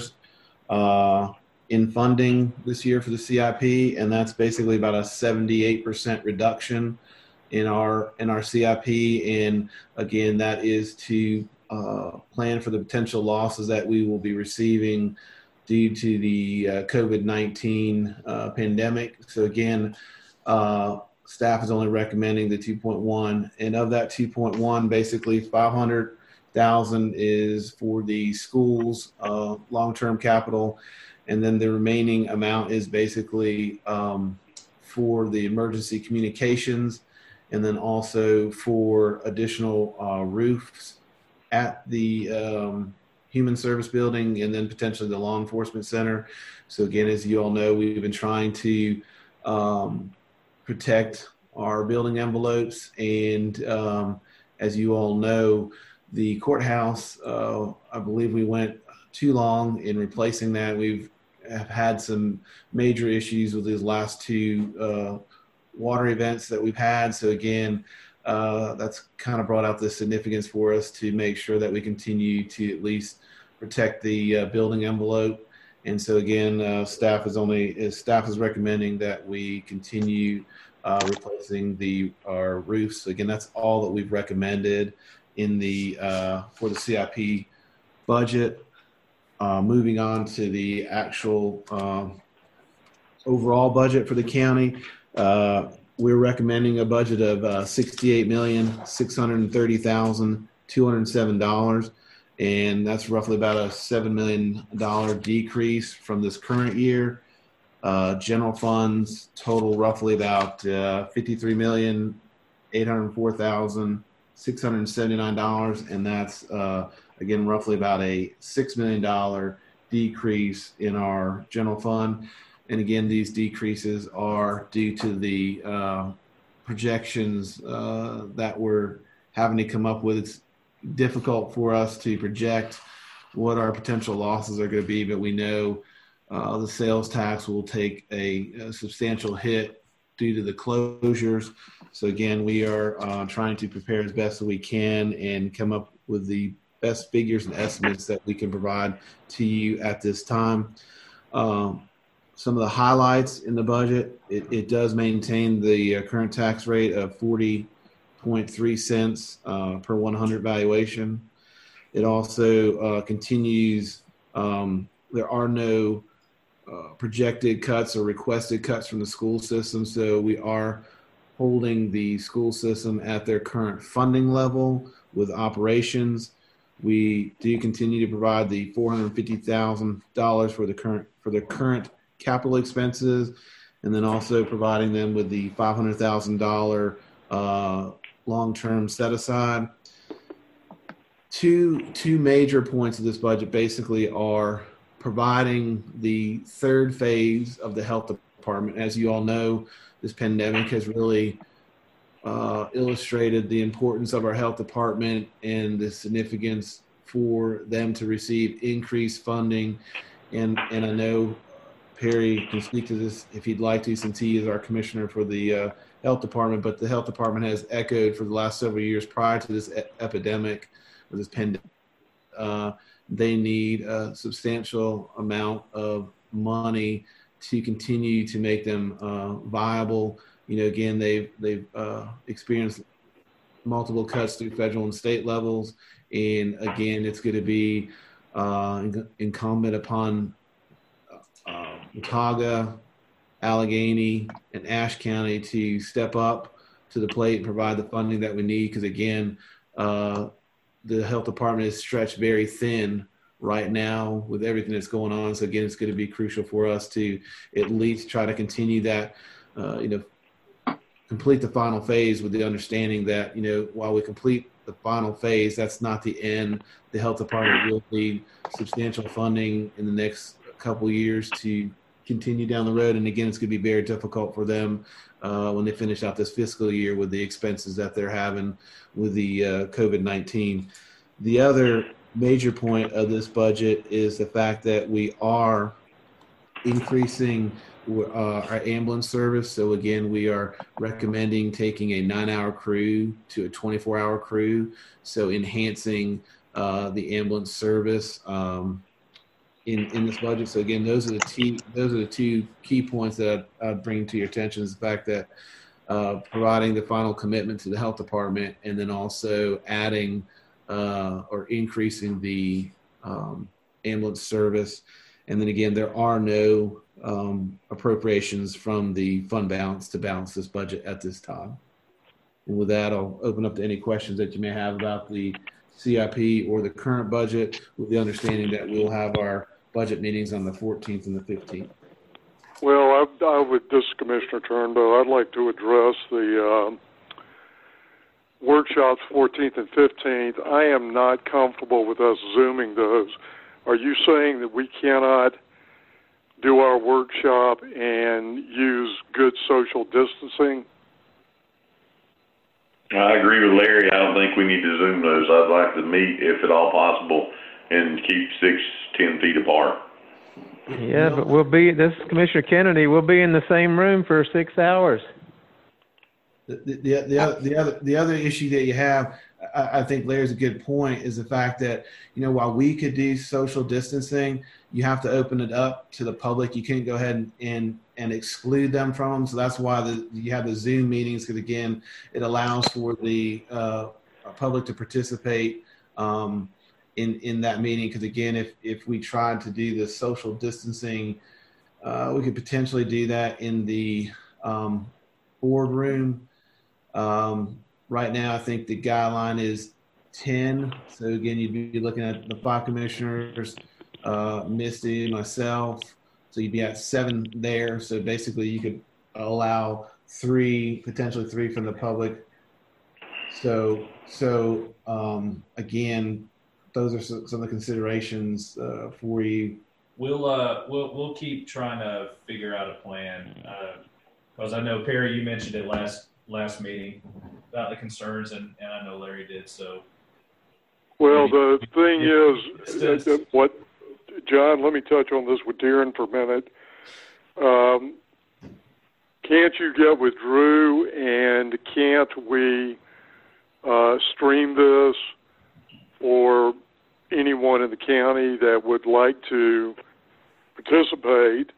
in funding this year for the CIP, and that's basically about a 78% reduction in our CIP. And again, that is to plan for the potential losses that we will be receiving due to the COVID-19 pandemic. So again, staff is only recommending the 2.1, and of that 2.1, basically 500,000 is for the schools long-term capital, and then the remaining amount is basically for the emergency communications, and then also for additional roofs at the Human Service Building, and then potentially the Law Enforcement Center. So again, as you all know, we've been trying to protect our building envelopes, and as you all know, the courthouse, I believe we went too long in replacing that. We've have had some major issues with these last two water events that we've had. So again, that's kind of brought out the significance for us to make sure that we continue to at least protect the building envelope. And so again, staff is recommending that we continue replacing our roofs. Again, that's all that we've recommended in the for the CIP budget. Moving on to the actual overall budget for the county, we're recommending a budget of $68,630,207, and that's roughly about a $7 million decrease from this current year. General funds total roughly about $53,804,679, and that's again roughly about a $6 million decrease in our general fund. And again, these decreases are due to the projections that we're having to come up with. It's difficult for us to project what our potential losses are going to be, but we know the sales tax will take a substantial hit due to the closures. So again, we are trying to prepare as best as we can and come up with the best figures and estimates that we can provide to you at this time. Some of the highlights in the budget, it does maintain the current tax rate of 40.3 cents per 100 valuation. It also continues, there are no projected cuts or requested cuts from the school system. So we are holding the school system at their current funding level with operations. We do continue to provide the $450,000 for the current capital expenses, and then also providing them with the $500,000 long-term set aside. Two major points of this budget basically are providing the third phase of the health department. As you all know, this pandemic has really illustrated the importance of our health department and the significance for them to receive increased funding. And I know Perry can speak to this if he'd like to, since he is our commissioner for the health department, but the health department has echoed for the last several years prior to this epidemic or this pandemic, they need a substantial amount of money to continue to make them viable. You know, again, they've experienced multiple cuts through federal and state levels, and again, it's going to be incumbent upon Watauga, Allegheny, and Ashe County to step up to the plate and provide the funding that we need. Because again, the health department is stretched very thin right now with everything that's going on. So again, it's going to be crucial for us to at least try to continue that, complete the final phase with the understanding that, while we complete the final phase, that's not the end. The health department will need substantial funding in the next couple of years to continue down the road. And again, it's going to be very difficult for them when they finish out this fiscal year with the expenses that they're having with the COVID-19. The other major point of this budget is the fact that we are increasing our ambulance service. So again, we are recommending taking a 9-hour crew to a 24-hour crew. So enhancing the ambulance service in this budget. So again, those are the two key points that I'd bring to your attention, is the fact that providing the final commitment to the health department, and then also adding or increasing the ambulance service. And then again, there are no appropriations from the fund balance to balance this budget at this time. And with that, I'll open up to any questions that you may have about the CIP or the current budget, with the understanding that we'll have our budget meetings on the 14th and the 15th. Well, this is Commissioner Turnbow. I'd like to address the workshops 14th and 15th. I am not comfortable with us Zooming those. Are you saying that we cannot do our workshop and use good social distancing? I agree with Larry. I don't think we need to Zoom those. I'd like to meet, if at all possible, and keep 6-10 feet apart. Yeah, but this is Commissioner Kennedy, we'll be in the same room for 6 hours. The other issue that you have, I think Larry's a good point, is the fact that, while we could do social distancing, you have to open it up to the public. You can't go ahead and exclude them from them. So that's why you have the Zoom meetings, because again, it allows for the public to participate in that meeting. Because again, if we tried to do the social distancing, we could potentially do that in the boardroom. Right now, I think the guideline is 10. So again, you'd be looking at the 5 commissioners, Misty, myself. So you'd be at 7 there. So basically, you could allow potentially three from the public. So again, those are some of the considerations for you. We'll keep trying to figure out a plan, because I know Perry, you mentioned it last meeting about the concerns, and I know Larry did. So, well, the thing is, John, let me touch on this with Darren for a minute. Can't you get with Drew, and can't we stream this for anyone in the county that would like to participate?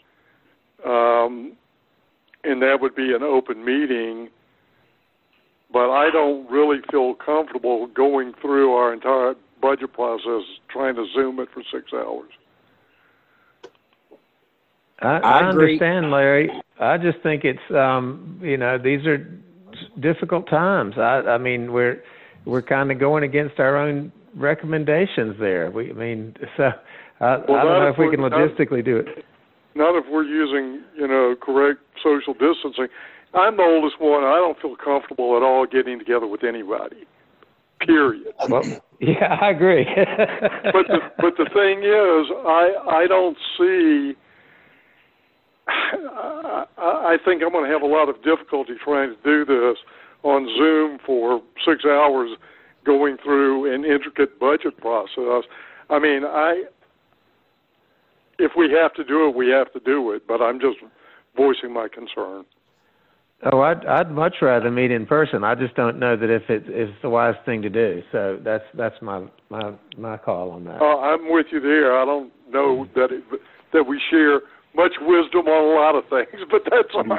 And that would be an open meeting. But I don't really feel comfortable going through our entire budget process trying to Zoom it for 6 hours. I agree. understand, Larry. I just think it's, these are difficult times. I mean, we're kind of going against our own recommendations there. I don't know if we can logistically do it. Not if we're using, correct social distancing. I'm the oldest one. I don't feel comfortable at all getting together with anybody. Period. Well, yeah, I agree. but the thing is, I don't see. I think I'm going to have a lot of difficulty trying to do this on Zoom for 6 hours, going through an intricate budget process. I mean, if we have to do it, we have to do it. But I'm just voicing my concern. Oh, I'd much rather meet in person. I just don't know that if it's the wise thing to do. So that's my call on that. I'm with you there. I don't know that we share much wisdom on a lot of things, but that's all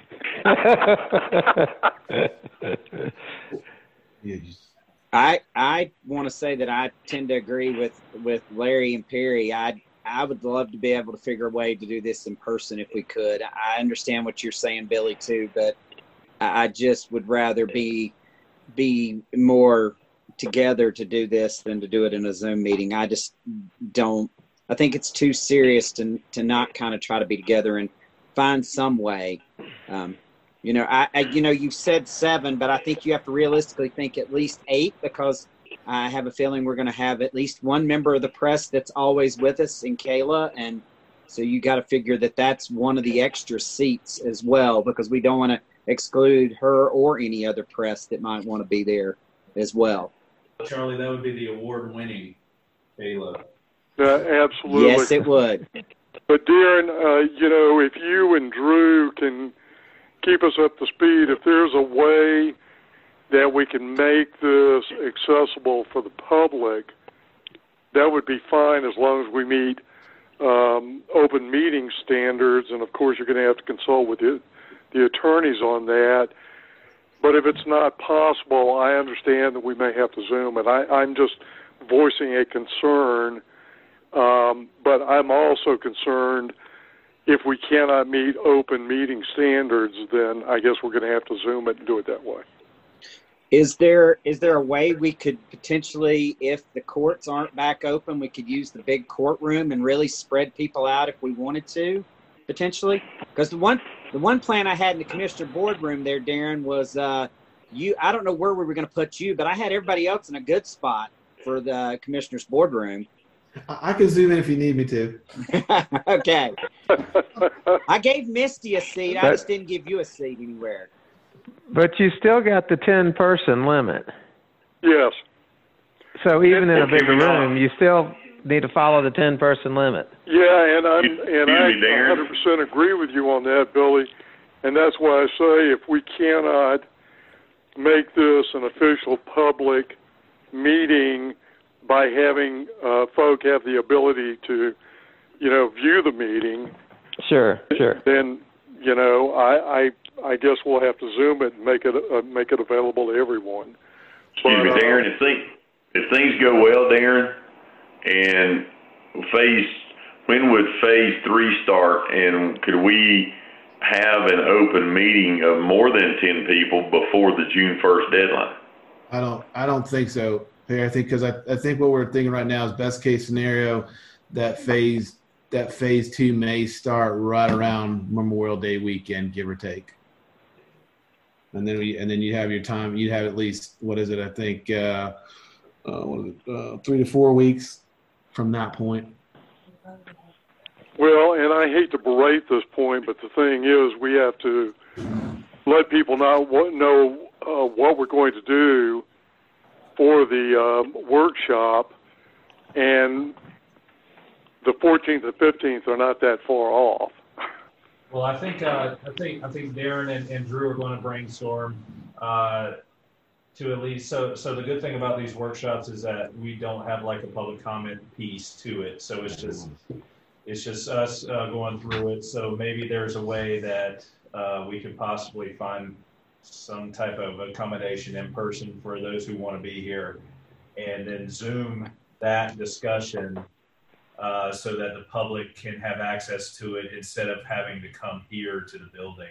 right. I want to say that I tend to agree with Larry and Perry. I would love to be able to figure a way to do this in person if we could. I understand what you're saying, Billy, too, but I just would rather be more together to do this than to do it in a Zoom meeting. I just don't. I think it's too serious to not kind of try to be together and find some way. You've said 7, but I think you have to realistically think at least 8, because I have a feeling we're going to have at least one member of the press that's always with us in Kayla. And so you got to figure that that's one of the extra seats as well, because we don't want to exclude her or any other press that might want to be there as well. Charlie, that would be the award-winning Kayla. Absolutely. Yes, it would. But Darren, if you and Drew can keep us up to speed, if there's a way that we can make this accessible for the public, that would be fine, as long as we meet open meeting standards. And of course, you're going to have to consult with the attorneys on that. But if it's not possible, I understand that we may have to Zoom it. I'm just voicing a concern. But I'm also concerned, if we cannot meet open meeting standards, then I guess we're going to have to Zoom it and do it that way. Is there a way we could potentially, if the courts aren't back open, we could use the big courtroom and really spread people out if we wanted to, potentially? Because the one plan I had in the commissioner boardroom there, Darren, was I don't know where we were going to put you, but I had everybody else in a good spot for the commissioner's boardroom. I can zoom in if you need me to. Okay. I gave Misty a seat. I just didn't give you a seat anywhere. But you still got the 10-person limit. Yes. So even in a bigger room, you still need to follow the 10-person limit. Yeah, and I 100% agree with you on that, Billy. And that's why I say, if we cannot make this an official public meeting by having folk have the ability to, view the meeting. Sure. Then, I guess we'll have to Zoom it and make it available to everyone. Excuse me, Darren. If things go well, Darren, and when would phase 3 start? And could we have an open meeting of more than 10 people before the June 1st deadline? I don't think so. I think I think what we're thinking right now is best case scenario that phase 2 may start right around Memorial Day weekend, give or take. And then you have your time. You have at least, what is it? I think 3 to 4 weeks from that point. Well, and I hate to berate this point, but the thing is, we have to let people know what we're going to do for the workshop, and the 14th and 15th are not that far off. Well, I think Darren and Drew are going to brainstorm to at least. So the good thing about these workshops is that we don't have like a public comment piece to it. So it's just us going through it. So maybe there's a way that we could possibly find some type of accommodation in person for those who want to be here, and then Zoom that discussion so that the public can have access to it instead of having to come here to the building.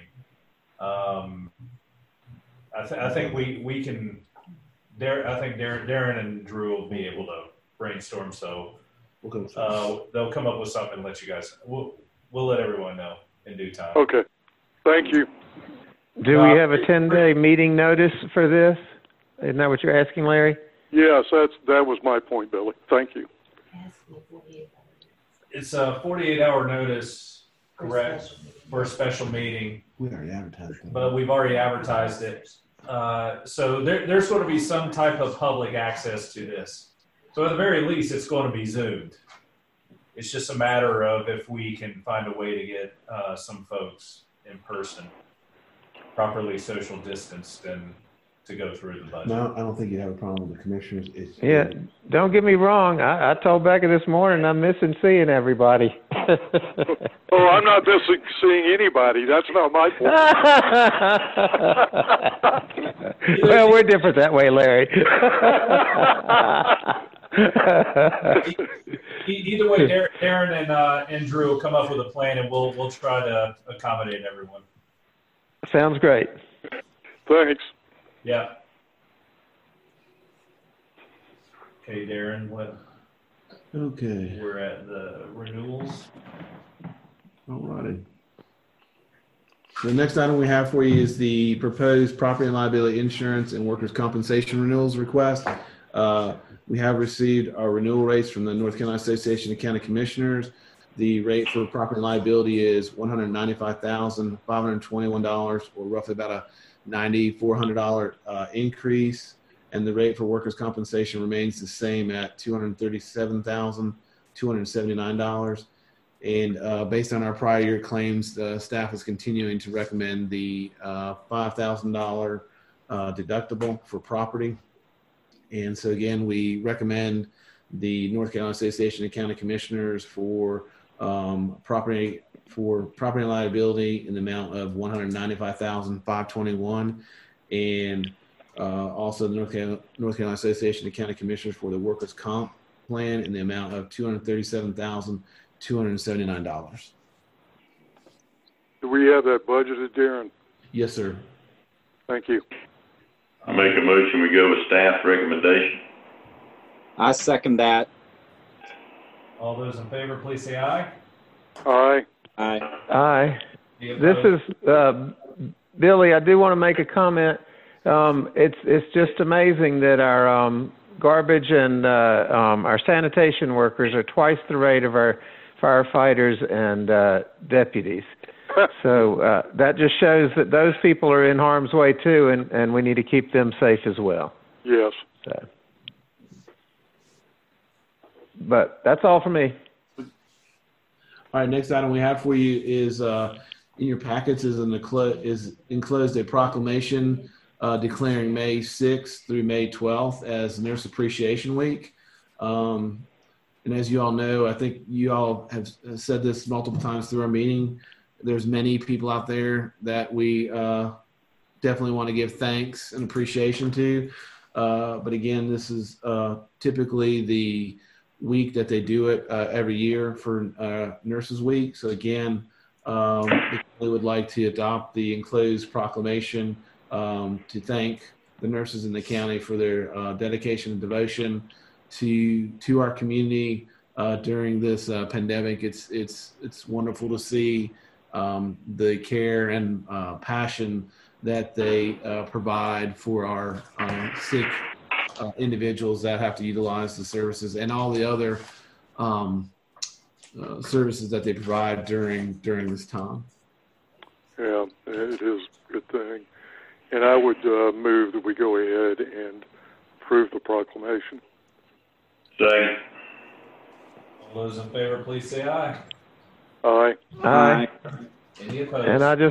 I think we can. I think Darren and Drew will be able to brainstorm. So they'll come up with something and let you guys. We'll let everyone know in due time. Okay. Thank you. Do we have a 10-day meeting notice for this? Isn't that what you're asking, Larry? Yes, that was my point, Billy. Thank you. It's a 48-hour notice, correct, for a special meeting. We already advertised it. But we've already advertised it. So there's going to be some type of public access to this. So at the very least, it's going to be Zoomed. It's just a matter of if we can find a way to get some folks in person, properly social distanced, and to go through the budget. No, I don't think you have a problem with the commissioners. Yeah, don't get me wrong. I told Becca this morning I'm missing seeing everybody. Oh, I'm not missing seeing anybody. That's not my point. Well, we're different that way, Larry. Either way, Darren and Drew will come up with a plan, and we'll try to accommodate everyone. Sounds great. Thanks. Yeah. Okay, Darren, what? Okay. We're at the renewals. All righty. The next item we have for you is the proposed property and liability insurance and workers' compensation renewals request. We have received our renewal rates from the North Carolina Association of County Commissioners. The rate for property and liability is $195,521, or roughly about a $9,400 increase. And the rate for workers' compensation remains the same at $237,279. And based on our prior year claims, the staff is continuing to recommend the $5,000 deductible for property. And so again, we recommend the North Carolina Association of County Commissioners for property and liability in the amount of $195,521, and also the North Carolina Association of County Commissioners for the workers' comp plan in the amount of $237,279. Do we have that budgeted, Darren? Yes, sir. Thank you. I make a motion we go with staff recommendation. I second that. All those in favor, please say aye. Aye. Aye. Aye. This is Billy. I do want to make a comment. It's just amazing that our garbage and our sanitation workers are twice the rate of our firefighters and deputies. So that just shows that those people are in harm's way too, and we need to keep them safe as well. Yes. So. But that's all for me. All right, next item we have for you is in your packets is enclosed a proclamation declaring May 6th through May 12th as Nurse Appreciation Week. And as you all know, I think you all have said this multiple times through our meeting, there's many people out there that we definitely want to give thanks and appreciation to. But again, this is typically the week that they do it every year for Nurses Week. So again, we would like to adopt the enclosed proclamation to thank the nurses in the county for their dedication and devotion to our community during this pandemic. It's wonderful to see the care and passion that they provide for our sick individuals that have to utilize the services and all the other services that they provide during this time. Yeah, it is a good thing. And I would move that we go ahead and approve the proclamation. Second. All those in favor, please say aye. Aye. Aye. Any opposed? And I just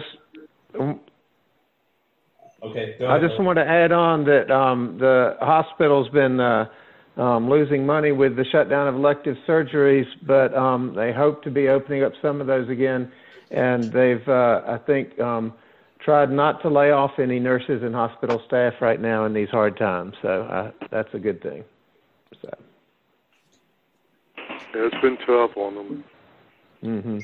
okay. Go ahead. I just want to add on that the hospital's been losing money with the shutdown of elective surgeries, but they hope to be opening up some of those again. And they've, I think, tried not to lay off any nurses and hospital staff right now in these hard times. So that's a good thing. So. It's been tough on them. Mm-hmm.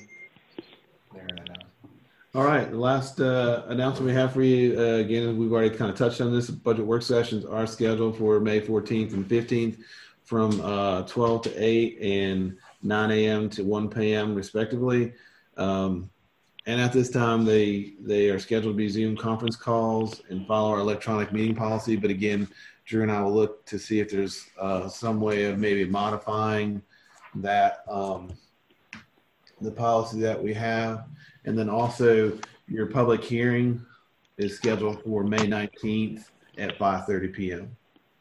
All right, the last announcement we have for you, again, we've already kind of touched on this, budget work sessions are scheduled for May 14th and 15th from 12 to 8 and 9 a.m. to 1 p.m. respectively. And at this time, they are scheduled to be Zoom conference calls and follow our electronic meeting policy. But again, Drew and I will look to see if there's some way of maybe modifying that, the policy that we have. And then also your public hearing is scheduled for May 19th at 5:30 p.m.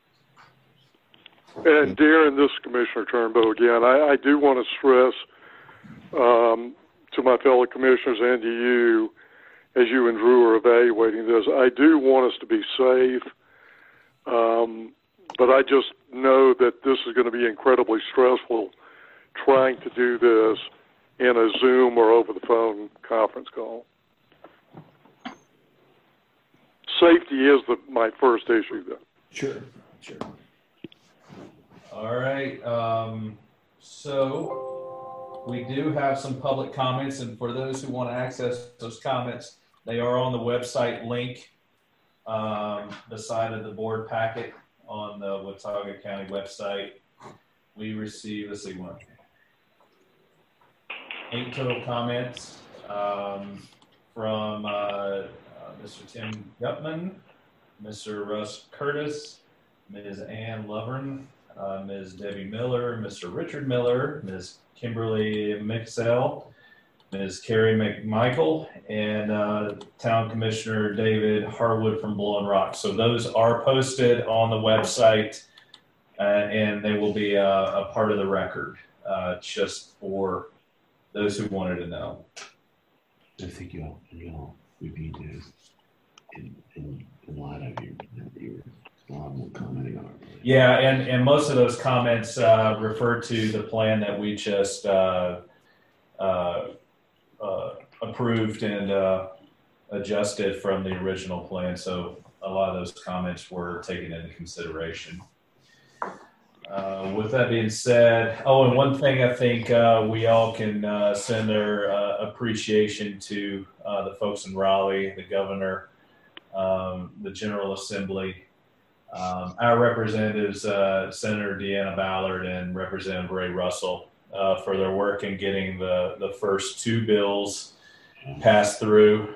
And Darren, this is Commissioner Turnbow again. I do want to stress to my fellow commissioners and to you, as you and Drew are evaluating this, I do want us to be safe, but I just know that this is going to be incredibly stressful trying to do this in a Zoom or over the phone conference call. Safety is my first issue, though. Sure. All right. So we do have some public comments, and for those who want to access those comments, they are on the website link beside of the board packet on the Watauga County website. We received, let's see, 8 total comments from Mr. Tim Gutman, Mr. Russ Curtis, Ms. Ann Lovern, Ms. Debbie Miller, Mr. Richard Miller, Ms. Kimberly Mixell, Ms. Carrie McMichael, and Town Commissioner David Harwood from Blowing Rock. So those are posted on the website, and they will be a part of the record, just for those who wanted to know. I think you'll review this in light of your commenting on it. Yeah, and most of those comments refer to the plan that we just approved and adjusted from the original plan. So a lot of those comments were taken into consideration. With that being said, and one thing I think we all can send our appreciation to the folks in Raleigh, the governor, the General Assembly, our representatives, Senator Deanna Ballard and Representative Ray Russell, for their work in getting the first 2 bills passed through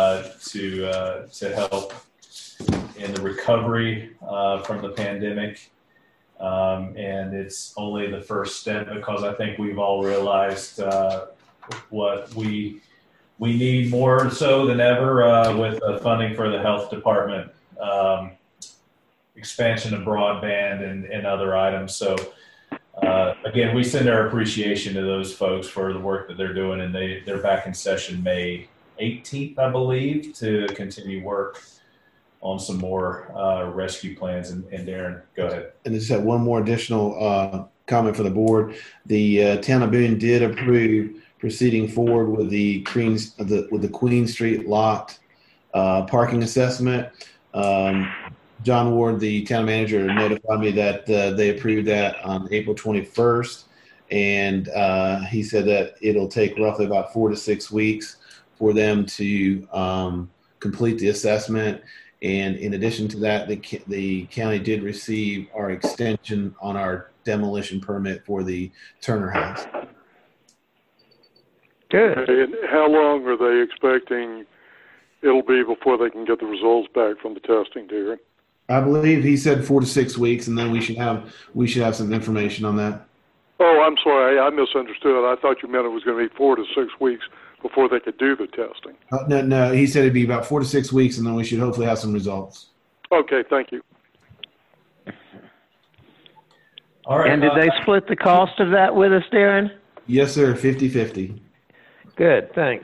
to help in the recovery from the pandemic. And it's only the first step, because I think we've all realized what we need more so than ever with funding for the health department, expansion of broadband and other items. So again, we send our appreciation to those folks for the work that they're doing, and they're back in session May 18th, I believe, to continue work on some more rescue plans. And Darren, go ahead. And I just have one more additional comment for the board. The Town of Boone did approve proceeding forward with the Queen Street lot parking assessment. John Ward, the town manager, notified me that they approved that on April 21st, and he said that it'll take roughly about 4 to 6 weeks for them to complete the assessment. And in addition to that, the county did receive our extension on our demolition permit for the Turner House. Good. Okay, and how long are they expecting it'll be before they can get the results back from the testing, Darren? I believe he said 4 to 6 weeks, and then we should have some information on that. Oh, I'm sorry, I misunderstood. I thought you meant it was going to be 4 to 6 weeks before they could do the testing. No, he said it'd be about 4 to 6 weeks, and then we should hopefully have some results. Okay, thank you. All right. And did they split the cost of that with us, Darren? Yes, sir, 50-50. Good, thanks.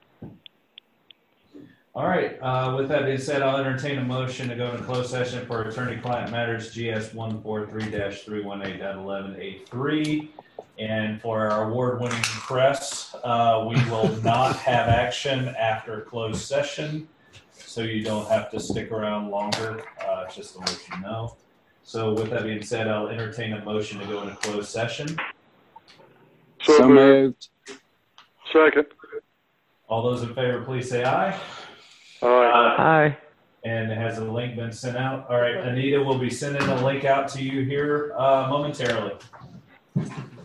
All right. With that being said, I'll entertain a motion to go into closed session for attorney-client matters GS 143-318.11A3. And for our award-winning press, we will not have action after closed session, so you don't have to stick around longer, just to let you know. So with that being said, I'll entertain a motion to go into closed session. So moved. Second. All those in favor, please say aye. Aye. Aye. And has the link been sent out? All right, Anita will be sending a link out to you here momentarily.